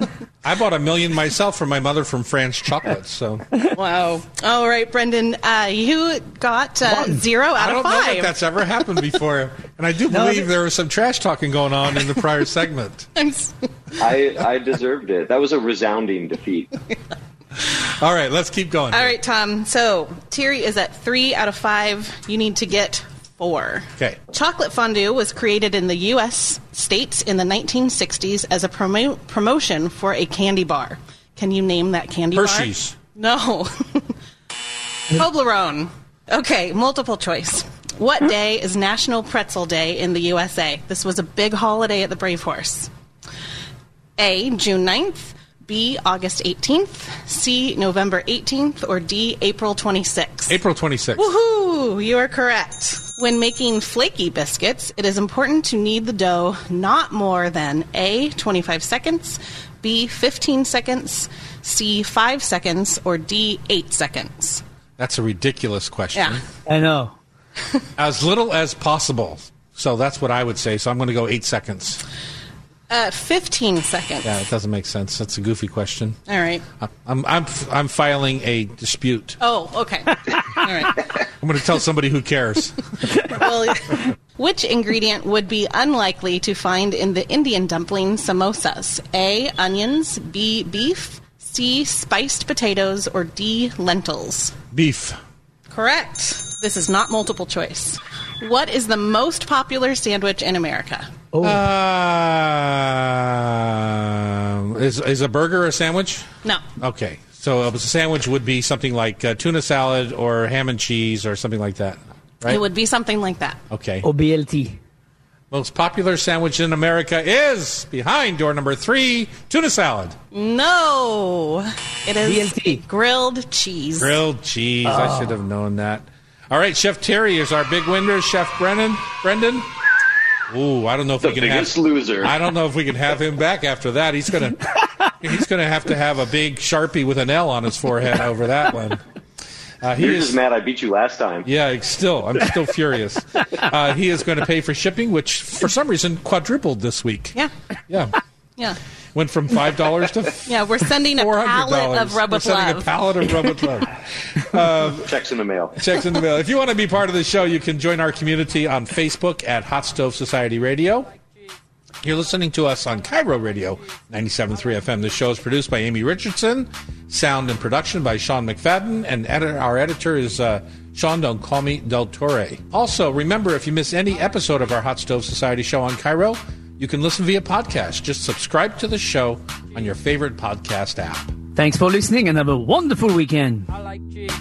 I bought 1 million myself for my mother from France Chocolates. So Wow. All right, Brendan, you got 0 out I of don't 5. know that that's ever happened before, and I do believe there was some trash talking going on in the prior segment. I deserved it. That was a resounding defeat. All right, let's keep going. All right, Tom. So Thierry is at 3 out of 5. You need to get 4. Okay. Chocolate fondue was created in the U.S. states in the 1960s as a promotion for a candy bar. Can you name that candy Hershey's. bar? No. Toblerone. Okay, multiple choice. What day is National Pretzel Day in the USA? This was a big holiday at the Brave Horse. A, June 9th. B, August 18th. C, November 18th. Or D, April 26th. April 26th. Woohoo! You are correct. When making flaky biscuits, it is important to knead the dough not more than A, 25 seconds, B, 15 seconds, C, 5 seconds, or D, 8 seconds. That's a ridiculous question. Yeah. I know. As little as possible. So that's what I would say. So I'm going to go 8 seconds. 15 seconds. Yeah, it doesn't make sense. That's a goofy question. All right. I'm filing a dispute. Oh, okay. All right. I'm going to tell somebody who cares. Well, which ingredient would be unlikely to find in the Indian dumpling samosas? A, onions, B, beef, C, spiced potatoes, or D, lentils? Beef. Correct. This is not multiple choice. What is the most popular sandwich in America? Is a burger a sandwich? No. Okay. So a sandwich would be something like tuna salad or ham and cheese or something like that, right? It would be something like that. Okay. Or BLT. Most popular sandwich in America is, behind door number 3, tuna salad. No. It is BLT. grilled cheese. Grilled cheese. I should have known that. All right, Chef Terry is our big winner. Chef Brendan. Ooh, I don't know if we can biggest loser. I don't know if we can have him back after that. He's gonna have to have a big Sharpie with an L on his forehead over that one. You're just mad I beat you last time. Yeah, I'm still furious. He is going to pay for shipping, which for some reason quadrupled this week. Yeah. Yeah. Went from $5 to Yeah, we're sending a pallet of Rub We're with sending Love. a pallet of Rub with Love. Checks in the mail. Checks in the mail. If you want to be part of the show, you can join our community on Facebook at Hot Stove Society Radio. You're listening to us on Cairo Radio, 97.3 FM. This show is produced by Amy Richardson. Sound and production by Sean McFadden. And our editor is Sean Don't Call Me Del Torre. Also, remember, if you miss any episode of our Hot Stove Society show on Cairo, you can listen via podcast. Just subscribe to the show on your favorite podcast app. Thanks for listening and have a wonderful weekend. I like cheese.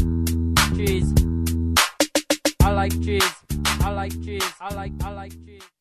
Cheese. I like cheese. I like cheese. I like cheese.